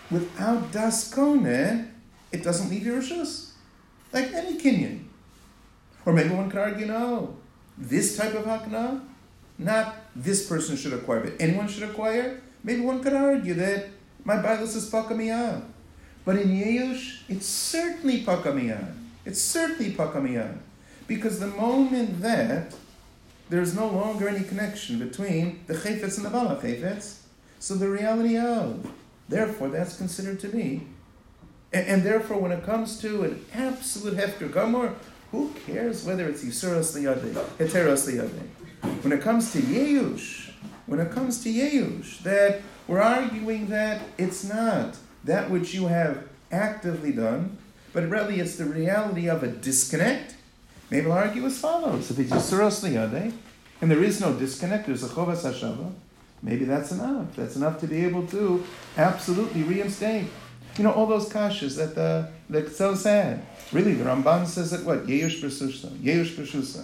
without das kone, it doesn't leave your rishus. Like any kinyan. Or maybe one could argue, no, this type of hakna, not this person should acquire, but anyone should acquire. Maybe one could argue that my bailus is pakamiyah. But in Yeush, it's certainly pakamiyah. It's certainly pakamiyah. Because the moment that there's no longer any connection between the chayfetz and the bala chayfetz, so the reality of, therefore, that's considered to be. And, and therefore, when it comes to an absolute hefker gamor, who cares whether it's yisuras liyadeh, heteros liyadeh? When it comes to Yeush, when it comes to Yeush, that we're arguing that it's not that which you have actively done, but really it's the reality of a disconnect. Maybe I'll argue as follows. If it's yisuras liyadeh, and there is no disconnect, there's a chovas hashava, maybe that's enough. That's enough to be able to absolutely reinstate. You know, all those kashas that the that's so sad. Really, the Ramban says that what? Yeush b'susha. Yeush b'shusa.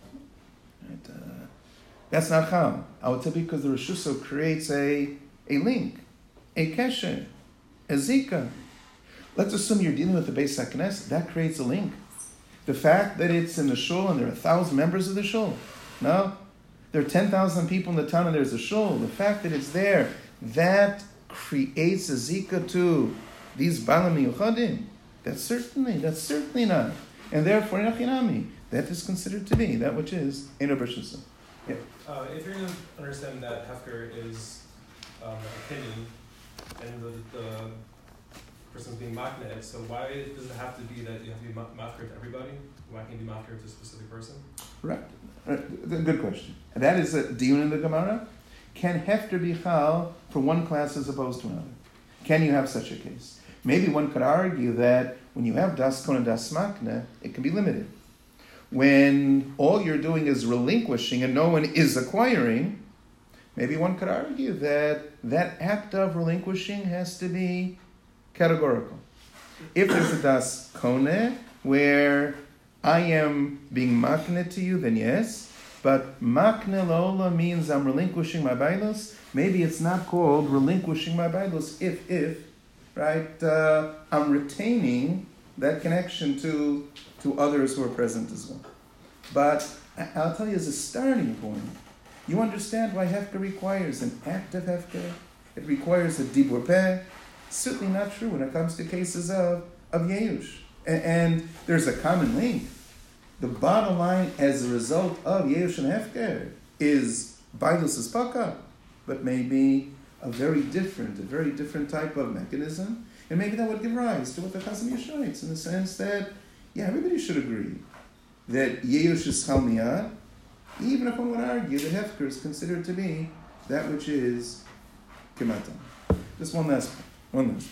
Right, uh, that's not how. I would tell you because the Rishusa creates a, a link, a kesher, a zika. Let's assume you're dealing with the Beis HaKnesset. That creates a link. The fact that it's in the shul and there are a thousand members of the shul. No? There are ten thousand people in the town and there's a shul. The fact that it's there, that creates a zika to these balam miyuchadim. That's certainly, that's certainly not. And therefore, Nachinami, that is considered to be that which is Eino B'Shusa. Yeah. Uh, if you're going to understand that Hefker is um, an opinion and the, the person's being makneh, so why does it have to be that you have to be mafker to everybody? Why can't you be mafker to a specific person? Right. right. Good question. And that is a diyun in the Gemara. Can Hefker be chal for one class as opposed to another? Can you have such a case? Maybe one could argue that when you have das kon and das makne, it can be limited. When all you're doing is relinquishing and no one is acquiring, maybe one could argue that that act of relinquishing has to be categorical. If there's a das kone where I am being makne to you, then yes. But makne lola means I'm relinquishing my bailos. Maybe it's not called relinquishing my bailos if, if, right, uh, I'm retaining that connection to, to others who are present as well. But I'll tell you as a starting point, you understand why Hefker requires an act of Hefker. It requires a dibur peh. Certainly not true when it comes to cases of, of Yeush. And, and there's a common link. The bottom line as a result of Yeush and Hefker is Bailus is Paka, but maybe a very different, a very different type of mechanism. And maybe that would give rise to what the Chazon Ish writes in the sense that, yeah, everybody should agree that Yeush is Chal Miyad, even if one would argue that Hefker is considered to be that which is Kematan. Just one last one. One last.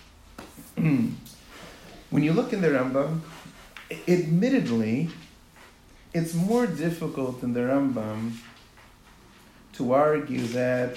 When you look in the Rambam, admittedly, it's more difficult in the Rambam to argue that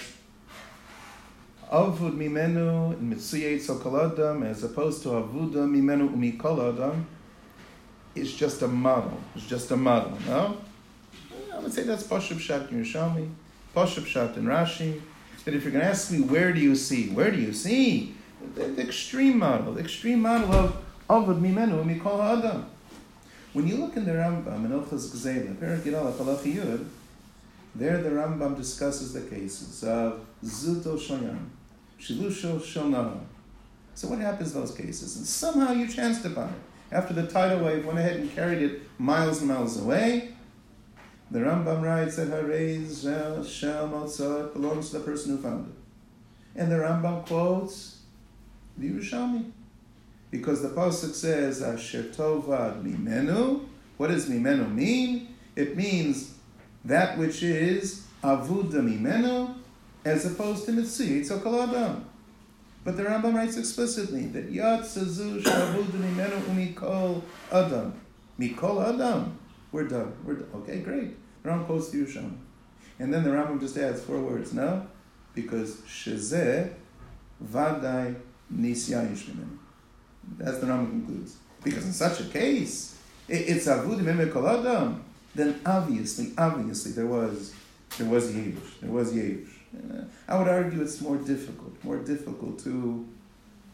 Avud mimenu and mitzuyet sokol adam as opposed to avuda mimenu umikol adam is just a model. It's just a model, no? I would say that's Pashup Shat in Yerushalmi, Pashup Shat in Rashi. That if you're going to ask me, where do you see? Where do you see? The, the extreme model, the extreme model of Avud mimenu umikol adam. When you look in the Rambam, in Ilchos Gzeila, Perek Yidal Halacha Yud, there the Rambam discusses the cases of Zuto Shoyan, Shilusho Shonah. So what happens in those cases? And somehow you chanced upon it. After the tidal wave went ahead and carried it miles and miles away, the Rambam writes that Harez Shel Motzah belongs to the person who found it. And the Rambam quotes the Yerushalmi. Because the Pasuk says, Asher Tovad Mimenu. What does Mimenu mean? It means that which is Avuda Mimenu, as opposed to Mitzuyit Sokol Adam. But the Rambam writes explicitly that Yatzazu Shavuda Mimenu Umikol Adam. Mikol Adam. We're done. We're done. Okay, great. The Rambam quotes the Yerushalmi. And then the Rambam just adds four words. No? Because Shezeh Vadai Nisyayish Mimenu. As the Rambam concludes. Because in such a case, it's Avud Mimikol Adam. Then obviously, obviously there was there was Yeush. There was Yeush. Uh, I would argue it's more difficult, more difficult to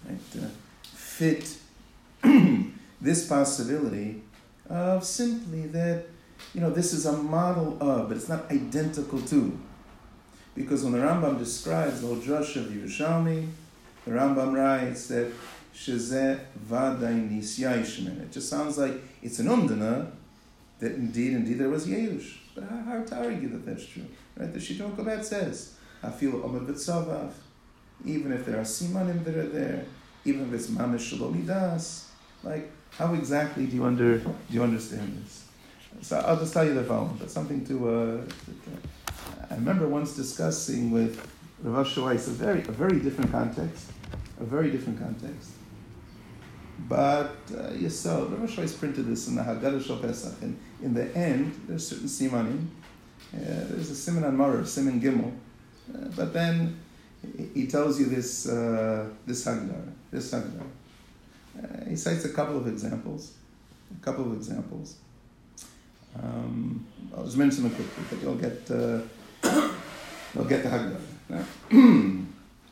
right, uh, fit this possibility of simply that, you know, this is a model of, but it's not identical to. Because when the Rambam describes the whole drush of Yerushalmi, the Rambam writes that Shezeh Vaday Nisya Yishmin. It just sounds like it's an umdana that indeed, indeed there was Yeush. But how hard to argue that that's true? Right? The Shitton Kobat says, I feel Omer B'Tzavav, even if there are simanim that are there, even if it's Mamish Shalom like, how exactly do you under do you understand this? So I'll just tell you the following, but something to, uh, to, to I remember once discussing with Rav Shawais a very a very different context, a very different context. But uh, yes, so Rav Shawais printed this in the Haggadah Shal Pesach, and in the end there's certain simanim. Uh, there's a siman on Marar, siman Gimel, uh, but then he tells you this uh, this Haggadah, this Haggadah. Uh, he cites a couple of examples, a couple of examples. Um, I'll just mention them quickly, but you'll get uh, you'll get the Haggadah. Now,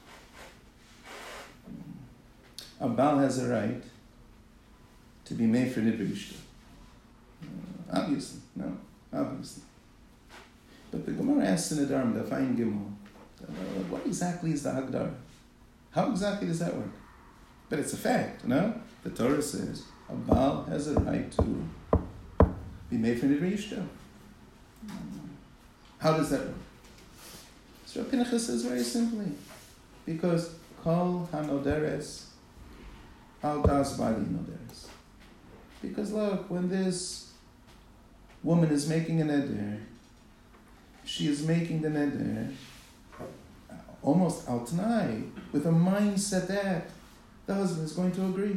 a Baal has a right to be made for Nidra Ishta. Uh, obviously, no, obviously. But the Gemara asks in the Dharma, the Fayin Gimel, uh, what exactly is the Haggadah? How exactly does that work? But it's a fact, no? The Torah says a Baal has a right to be made for Nidra Ishta. How does that work? So Pinchas says very simply, because Kol HaNoderes Al Das Bali Noderes. Because look, when this woman is making an neder, she is making the neder almost al t'nai, with a mindset that the husband is going to agree.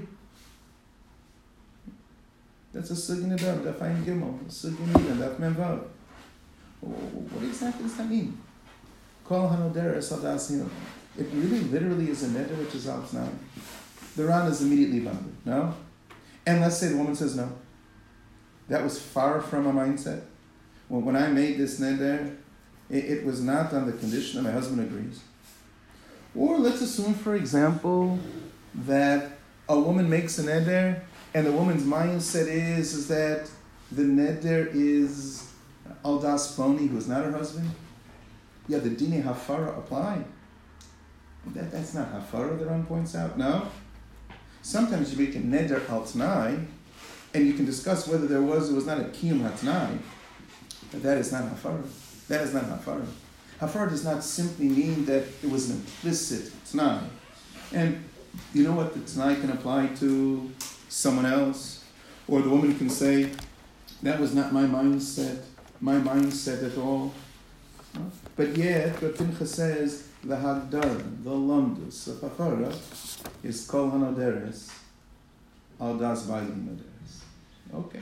That's a sugin adar, daf ayin gimel, sugin nida, daf menvav. What exactly does that mean? Kol hanoderes al das nida. It really, literally is a neder which is al t'nai. The Ran is immediately bounded, no? And let's say the woman says no. That was far from a mindset. Well, when I made this neder, it, it was not on the condition that my husband agrees. Or let's assume, for example, that a woman makes a neder, and the woman's mindset is, is that the neder is al das ploni, who is not her husband. Yeah, the dine hafara apply. That, that's not hafara, the Ran points out. No. Sometimes you make a neder al t'nai, and you can discuss whether there was or was not a kiyum hatnai, but that is not hafara. That is not hafara. Hafara does not simply mean that it was an implicit t'nai. And you know what the t'nai can apply to someone else? Or the woman can say, that was not my mindset, my mindset at all. No? But yet, what Pinchas says, the Hagdar, the Lomdus of Hafara, is Kol HaNoderes, Al Das Bali Noderes. Okay.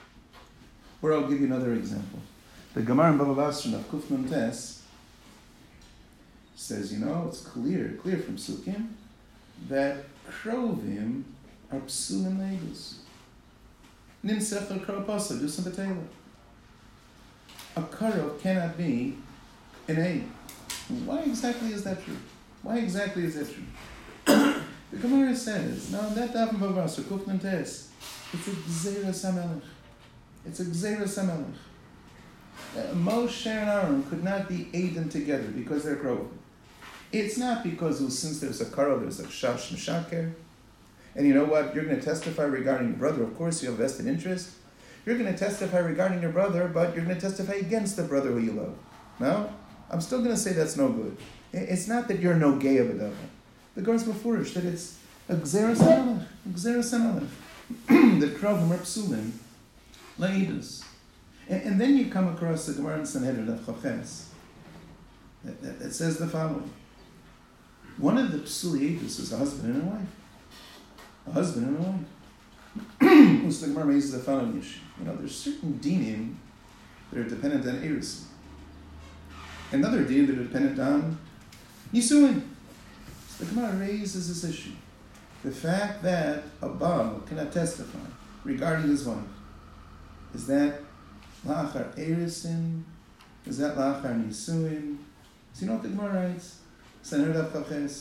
Or I'll give you another example. The Gemara in Baba Basra of Kuf Nun Tes says, you know, it's clear, clear from Sukkim, that Krovim are Psulim Legus. Nim Sechel Kropasa, do some potato. A Karov cannot be an A. Why exactly is that true? Why exactly is that true? The Gemara says, now that Davin Baba Basra, Kuf Nun Tes, it's a Gzeira Samelech. It's a Gzeira Samelech. Uh, Moshe and Aaron could not be Aden together because they're Krovim. It's not because well, since there's a Karov, there's a Shash Meshaker. And you know what? You're going to testify regarding your brother. Of course, you have vested interest. You're going to testify regarding your brother, but you're going to testify against the brother who you love. No? I'm still going to say that's no good. It's not that you're no gay of a devil. The Gemara's mafurish that it's a Gzeira Samelech. A Gzeira Samelech. The Krovim are Psulim. Laidus. And, and then you come across the Gemara in Sanhedrin of Chaches that, that, that says the following. One of the Psuli Eidus is a husband and a wife. A husband and a wife. Who's the Gemara raises the following issue. You know, there's certain dinim that are dependent on Erusin. Another dinim that are dependent on Yisuin. So the Gemara raises this issue. The fact that a Baal cannot testify regarding his wife, is that Lachar Erusin? Is that Lachar Yisuin? So you know what the Gemara writes? Sanhedrin of Chaches.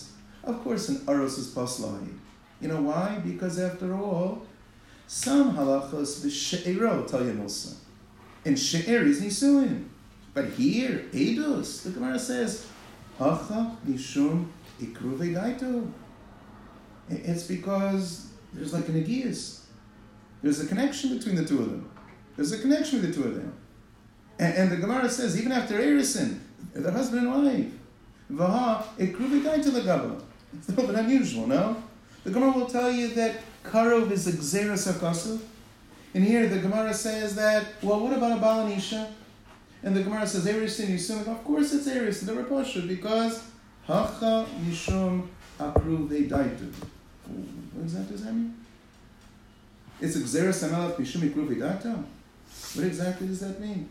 Of course, an aros is paslai. You know why? Because after all, some halachos v'she'ero tell you Musa. And she'er is nisuin. But here, edus, the Gemara says, hacha nishum ikru v'daito. It's because there's like an agias. There's a connection between the two of them. There's a connection between the two of them. And, and the Gemara says, even after Erison, the husband and wife, Vaha, ikru v'daito legaba. It's a little bit unusual, no? The Gemara will tell you that Karov is a Gzeras HaKasav. And here the Gemara says that, well, what about a Baal and Isha? And the Gemara says, Erison, Yisum. Of course it's Erison, the Raposha, because Hacha Yishum Akru V'daitu. What exactly does that mean? It's a Gzeras HaMelech Mishum Ikru V'daitu. What exactly does that mean?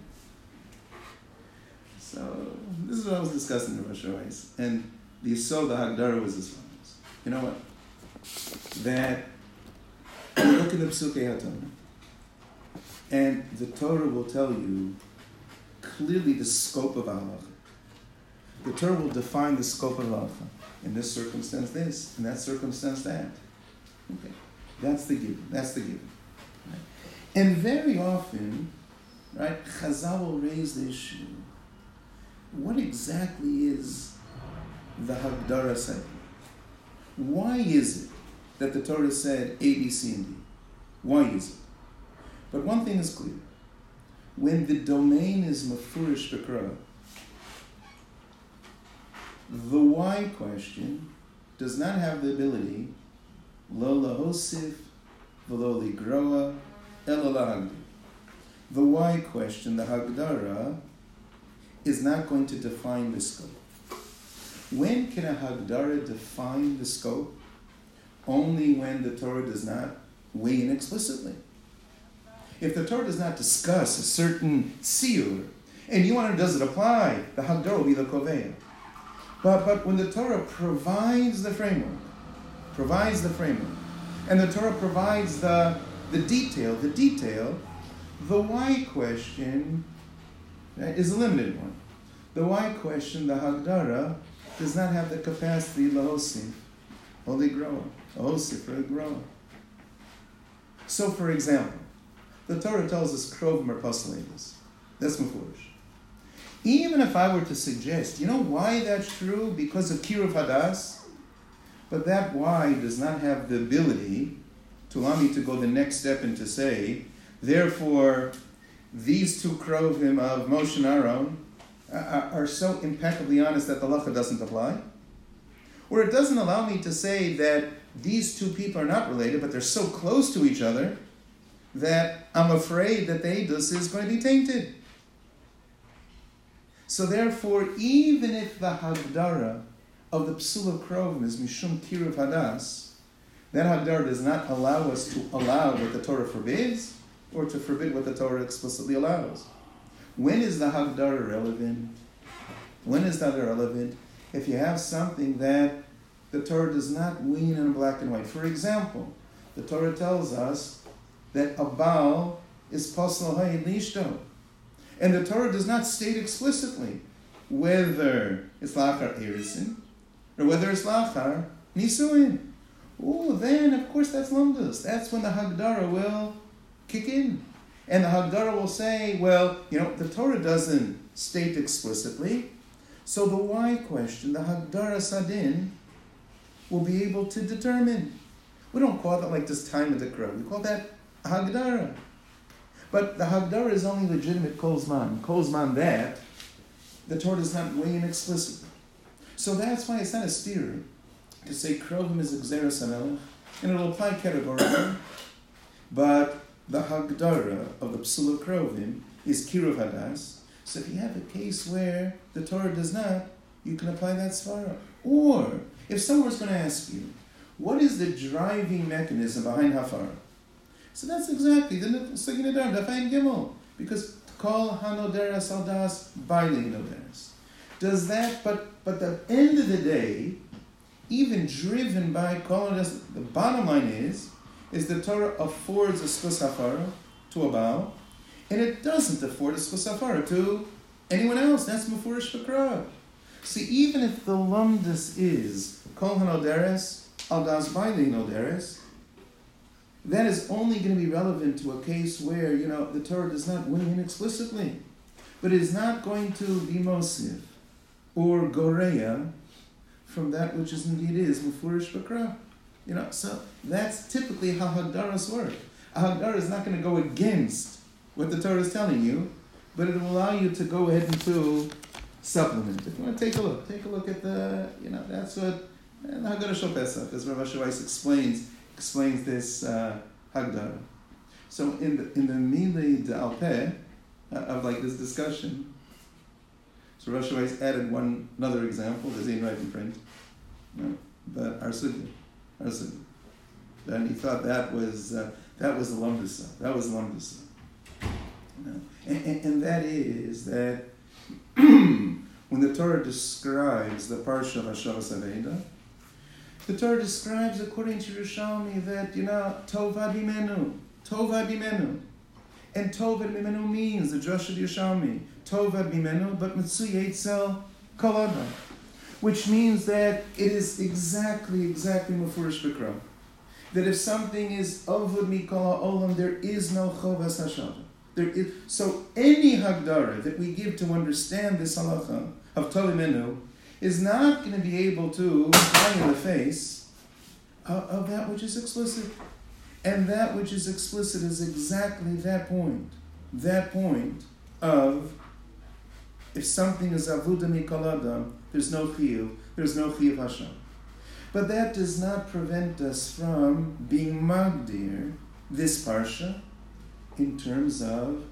So, this is what I was discussing in Rosh Hashanah. And the Yisod, the Hagdara was as follows. You know what? That you look at the Psukei HaTorah, and the Torah will tell you clearly the scope of halacha. The Torah will define the scope of halacha. In this circumstance, this. In that circumstance, that. Okay, that's the given. That's the given. Right? And very often, right, Chazal will raise the issue: what exactly is the Hagdara saying? Why is it that the Torah said A, B, C, and D? Why is it? But one thing is clear. When the domain is mafurish v'kra, the why question does not have the ability lo lahosif v'lo ligroa elo lahagdi. The why question, the Hagdara, is not going to define the scope. When can a Hagdara define the scope? Only when the Torah does not weigh in explicitly. If the Torah does not discuss a certain siyur, and you wonder, does it apply? The Hagdara will be the koveya. But, but when the Torah provides the framework, provides the framework, and the Torah provides the, the detail, the detail, the why question, right, is a limited one. The why question, the Hagdara, does not have the capacity lahosif, holy grower, lahosif, or grower. So, for example, the Torah tells us krovim are pasaladis. That's mufurish. Even if I were to suggest, you know why that's true? Because of kiruv hadas, but that why does not have the ability to allow me to go the next step and to say, therefore, these two krovim of Moshe and Aaron are so impeccably honest that the halacha doesn't apply. Or it doesn't allow me to say that these two people are not related, but they're so close to each other that I'm afraid that the edus is going to be tainted. So therefore, even if the Hagdara of the Psula Krovim is Mishum Kiruv Hadas, that Hagdara does not allow us to allow what the Torah forbids or to forbid what the Torah explicitly allows. When is the Hagdara relevant? When is that relevant? If you have something that the Torah does not wean in black and white. For example, the Torah tells us that a Baal is Pasal Hayin Lishto. And the Torah does not state explicitly whether it's Lachar Erisin or whether it's Lachar Nisuin. Oh, then, of course, that's Lumdus. That's when the Hagdara will kick in. And the Hagdara will say, well, you know, the Torah doesn't state explicitly, so the why question, the Hagdara Sadin, will be able to determine. We don't call that like this time of the crow. We call that Hagdara. But the Hagdara is only legitimate Kolzman. Kolzman that the Torah does not weigh in explicitly. So that's why it's not a steer to say Krovim is Gzeras HaMelech, and it'll apply categorically. But the Hagdara of the Psula Krovim is Kiruv Hadas. So if you have a case where the Torah does not, you can apply that svara. Or, if someone was going to ask you, what is the driving mechanism behind Hafara? So that's exactly the Sugin Adar, Dafayin Gimel. Because Kol Hanoderas Aldas Baili Noderas. Does that, but but at the end of the day, even driven by Kol Hanoderas, the bottom line is, is the Torah affords a Schus Hafara to a Baal, and it doesn't afford a Schus Hafara to anyone else. That's Mefurish V'Kra. See, even if the lumdus is kol hanoderes al das baile noderes, that is only going to be relevant to a case where, you know, the Torah does not weigh in explicitly, but is not going to be mosif or goreya from that which is indeed is mufurish b'kra. You know, so that's typically how Hagdaras work. A Hagdara is not going to go against what the Torah is telling you, but it will allow you to go ahead and to supplement. If you want to take a look, take a look at the, you know, that's what and Haggadah Shel Pesach, as Rav Asher Weiss explains, explains this uh, Hagdara. So in the in the Milei de Alpeh uh, of like this discussion, so Rav Asher Weiss added one another example. There's ain't right in print, no, but our Sugya, our Sugya. And he thought that was uh, that was the lumdasa. That was the lumdasa. You know? and, and, and that is that when the Torah describes the parsha of Hashavas Aveda, the Torah describes according to Yerushalmi that, you know, Tovad Bimenu, Tovad Bimenu. And Tovad Bimenu means, the Drush of Yerushalmi, Tovad Bimenu, but Mitzuyah Eitzel Kol Adam, which means that it is exactly, exactly Mufurish B'Kra. That if something is Avud Mikol Olam, there is no Chovas Hashavah. There is, so any Hagdara that we give to understand this halacha of Tovad Bimenu is not going to be able to fly in the face of, of that which is explicit. And that which is explicit is exactly that point. That point of if something is avuda mikol adam, there's no chiyuv, there's no chiyuv Hashem. But that does not prevent us from being magdir this parsha in terms of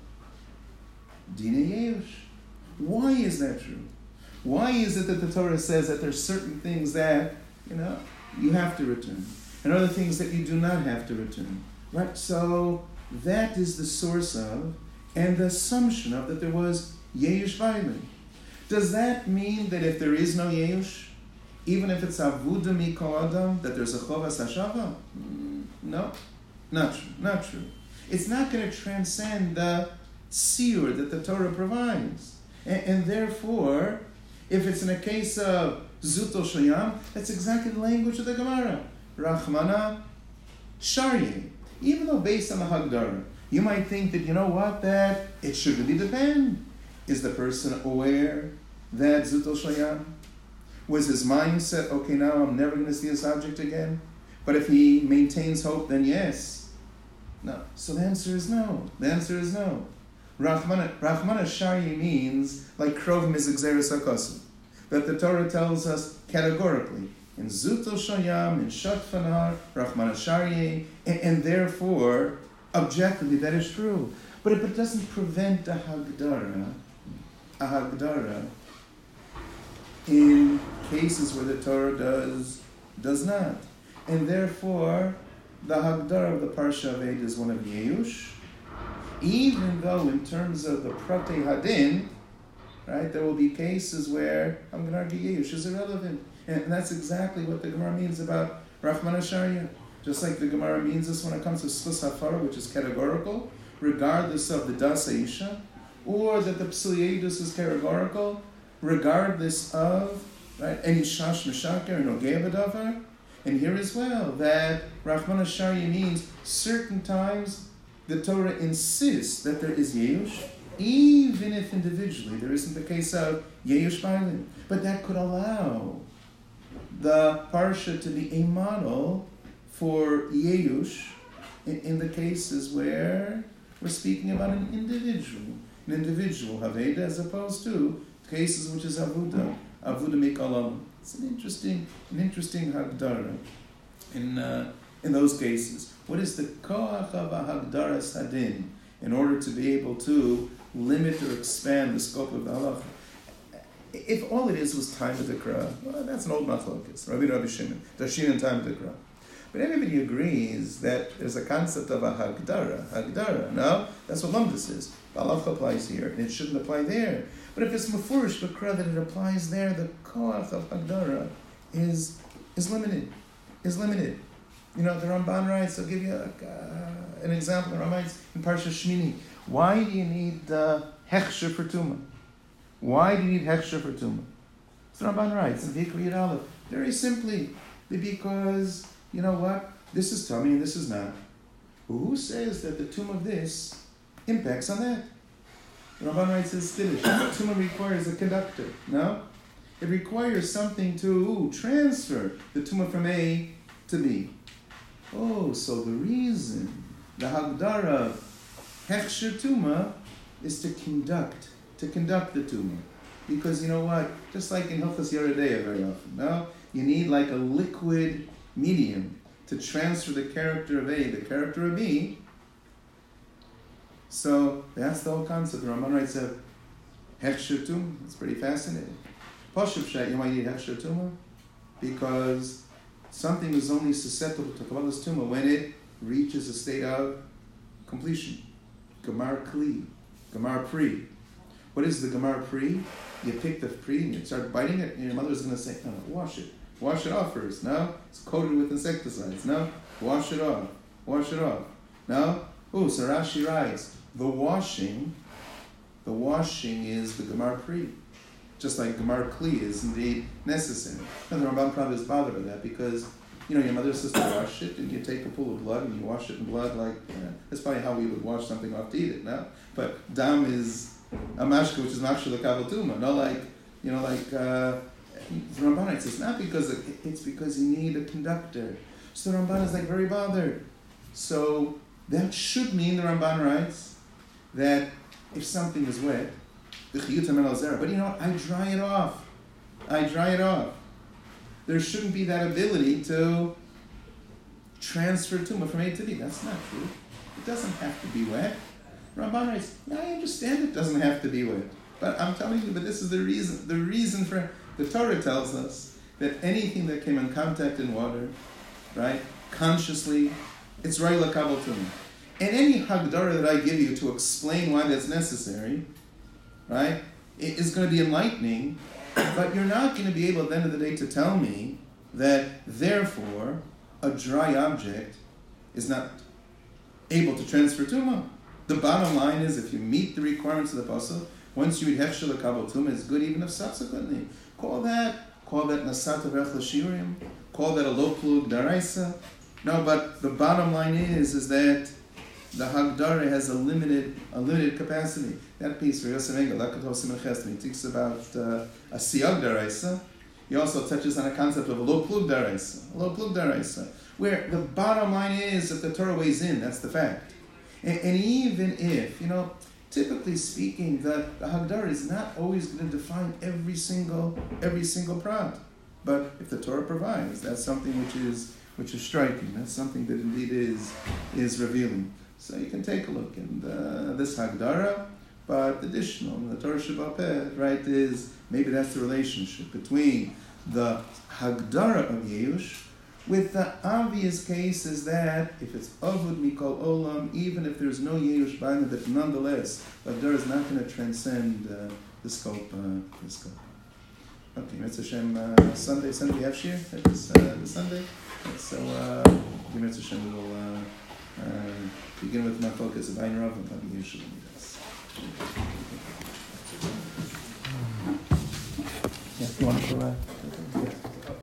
Dina Yeush. Why is that true? Why is it that the Torah says that there's certain things that, you know, you have to return, and other things that you do not have to return? Right? So that is the source of, and the assumption of, that there was Yeush Vayli. Does that mean that if there is no Yeush, even if it's Avuda Mikol Adam, that there's a Chovas Hashava? No, not true, not true. It's not going to transcend the Siyur that the Torah provides. And, and therefore, if it's in a case of Zuto Shayam, that's exactly the language of the Gemara. Rachmana Sharye. Even though based on the Hagdara, you might think that, you know what, that it should really depend. Is the person aware that Zuto Shayam? Was his mindset, okay, now I'm never going to see this object again? But if he maintains hope, then yes. No. So the answer is no. The answer is no. Rachmana, Rachmana Shari means like Krov Mizigzeres HaKosim, that the Torah tells us categorically in Zuto Shayam, in Shatfanar, Rachmana Shari, and, and therefore, objectively, that is true. But it, it doesn't prevent a Hagdara, a Hagdara, in cases where the Torah does does not. And therefore, the Hagdara of the Parsha Aved is one of Yeush, even though in terms of the Pratei Hadin, right, there will be cases where I'm going to argue Yeush is irrelevant. And, and that's exactly what the Gemara means about Rachmana Sharia. Just like the Gemara means this when it comes to Sfus Hafara, which is categorical, regardless of the Das Isha, or that the Psul Yedus is categorical, regardless of, right, any Shash Meshaker and Ogea B'davar. And here as well, that Rachmana Sharia means certain times the Torah insists that there is Yeush, even if individually there isn't the case of Yeush Bailim. But that could allow the Parsha to be a model for Yeush in, in the cases where we're speaking about an individual, an individual Haveda, as opposed to cases which is Avuda, Avuda Mikolam. It's an interesting, an interesting Hagdara in uh, in those cases. What is the koach of a Hagdara Sadin in order to be able to limit or expand the scope of the halacha? If all it is was time of the Dikra, well, that's an old machlokes, Rabbi Rabbi Shimon, Dashin and time of the Dikra. But everybody agrees that there's a concept of a Hagdara, Hagdara. No, that's what Lumdus is. Halacha applies here, and it shouldn't apply there. But if it's Mufurish B'Kra that it applies there, the koach of Hagdara is is limited, is limited. You know, the Ramban writes, I'll give you a, uh, an example. The Ramban writes in Parsha Shmini, why do you need uh, Hechsher for Tumah? Why do you need Hechsher for Tumah? So Ramban writes in Hikri Yud Aleph, very simply, because, you know what, this is tummy and this is not. But who says that the tomb of this impacts on that? The Ramban writes this Kiddush. The tomb requires a conductor, no? It requires something to ooh, transfer the tumah from A to B. Oh, so the reason the Hagdara Hechsher Tumah is to conduct, to conduct the tumah. Because you know what? Just like in Hilchos Yeredeya very often, no? You need like a liquid medium to transfer the character of A, the character of B. So that's the whole concept. The Ramban writes a Hechsher Tumah. It's pretty fascinating. Pashup Shat, you might need Hechsher Tumah because something is only susceptible to Kabbalah's Tumah when it reaches a state of completion. Gemar Kli, Gemar Pri. What is the Gemar Pri? You pick the Pri and you start biting it, and your mother is going to say, no, no, wash it. Wash it off first. No? It's coated with insecticides. No? Wash it off. Wash it off. No? Oh, so Rashi writes, the washing, the washing is the Gemar Pri. Just like Gemar Kli is indeed necessary. And the Ramban probably is bothered by that because, you know, your mother says to wash it, and you take a pool of blood and you wash it in blood like, uh, that's probably how we would wash something off to eat it, no? But dam is a mashka which is mashka l'kaval tuma, not like, you know, like, uh, the Ramban writes, it's not because, it, it's because you need a conductor. So the Ramban is like very bothered. So that should mean, the Ramban writes, that if something is wet, but you know what, I dry it off. I dry it off. There shouldn't be that ability to transfer tumah from A to B. That's not true. It doesn't have to be wet. Ramban writes, yeah, I understand it doesn't have to be wet. But I'm telling you, but this is the reason. The reason for, the Torah tells us that anything that came in contact in water, right, consciously, it's right l'kabel tumah. And any hagdara that I give you to explain why that's necessary, right, it is going to be enlightening, but you're not going to be able at the end of the day to tell me that, therefore, a dry object is not able to transfer tumah. The bottom line is, if you meet the requirements of the pasuk, once you eat hefshel l'kabel tumah, it's good even if subsequently. Call that, call that nasat avech l'shiurim, call that a low plug daraisa. No, but the bottom line is, is that the Hagdara has a limited, a limited capacity. That piece for Yosef Engel, Lakatov Simon Chesed, he talks about uh, a siyag daraisa. He also touches on a concept of a low plug daraisa, a low plug daraisa, where the bottom line is that the Torah weighs in. That's the fact. And, and even if, you know, typically speaking, the, the Hagdara is not always going to define every single, every single prat. But if the Torah provides, that's something which is, which is striking. That's something that indeed is, is revealing. So you can take a look in the, this Hagdara, but additional, the Torah Sheba'al Peh, right, is maybe that's the relationship between the Hagdara of Yeush with the obvious case is that if it's Avud Mikol Olam, even if there's no Yeush B'ayna, that nonetheless, Hagdara is not going to transcend uh, the scope. Uh, the scope. Okay, Mitzvah Hashem, uh, Sunday, Sunday we have Shir, this, uh, this Sunday. So, uh, Mitzvah Hashem will uh, uh, begin with my focus of Ein Rav and Pabi usually does. Yeah, you want to go, uh,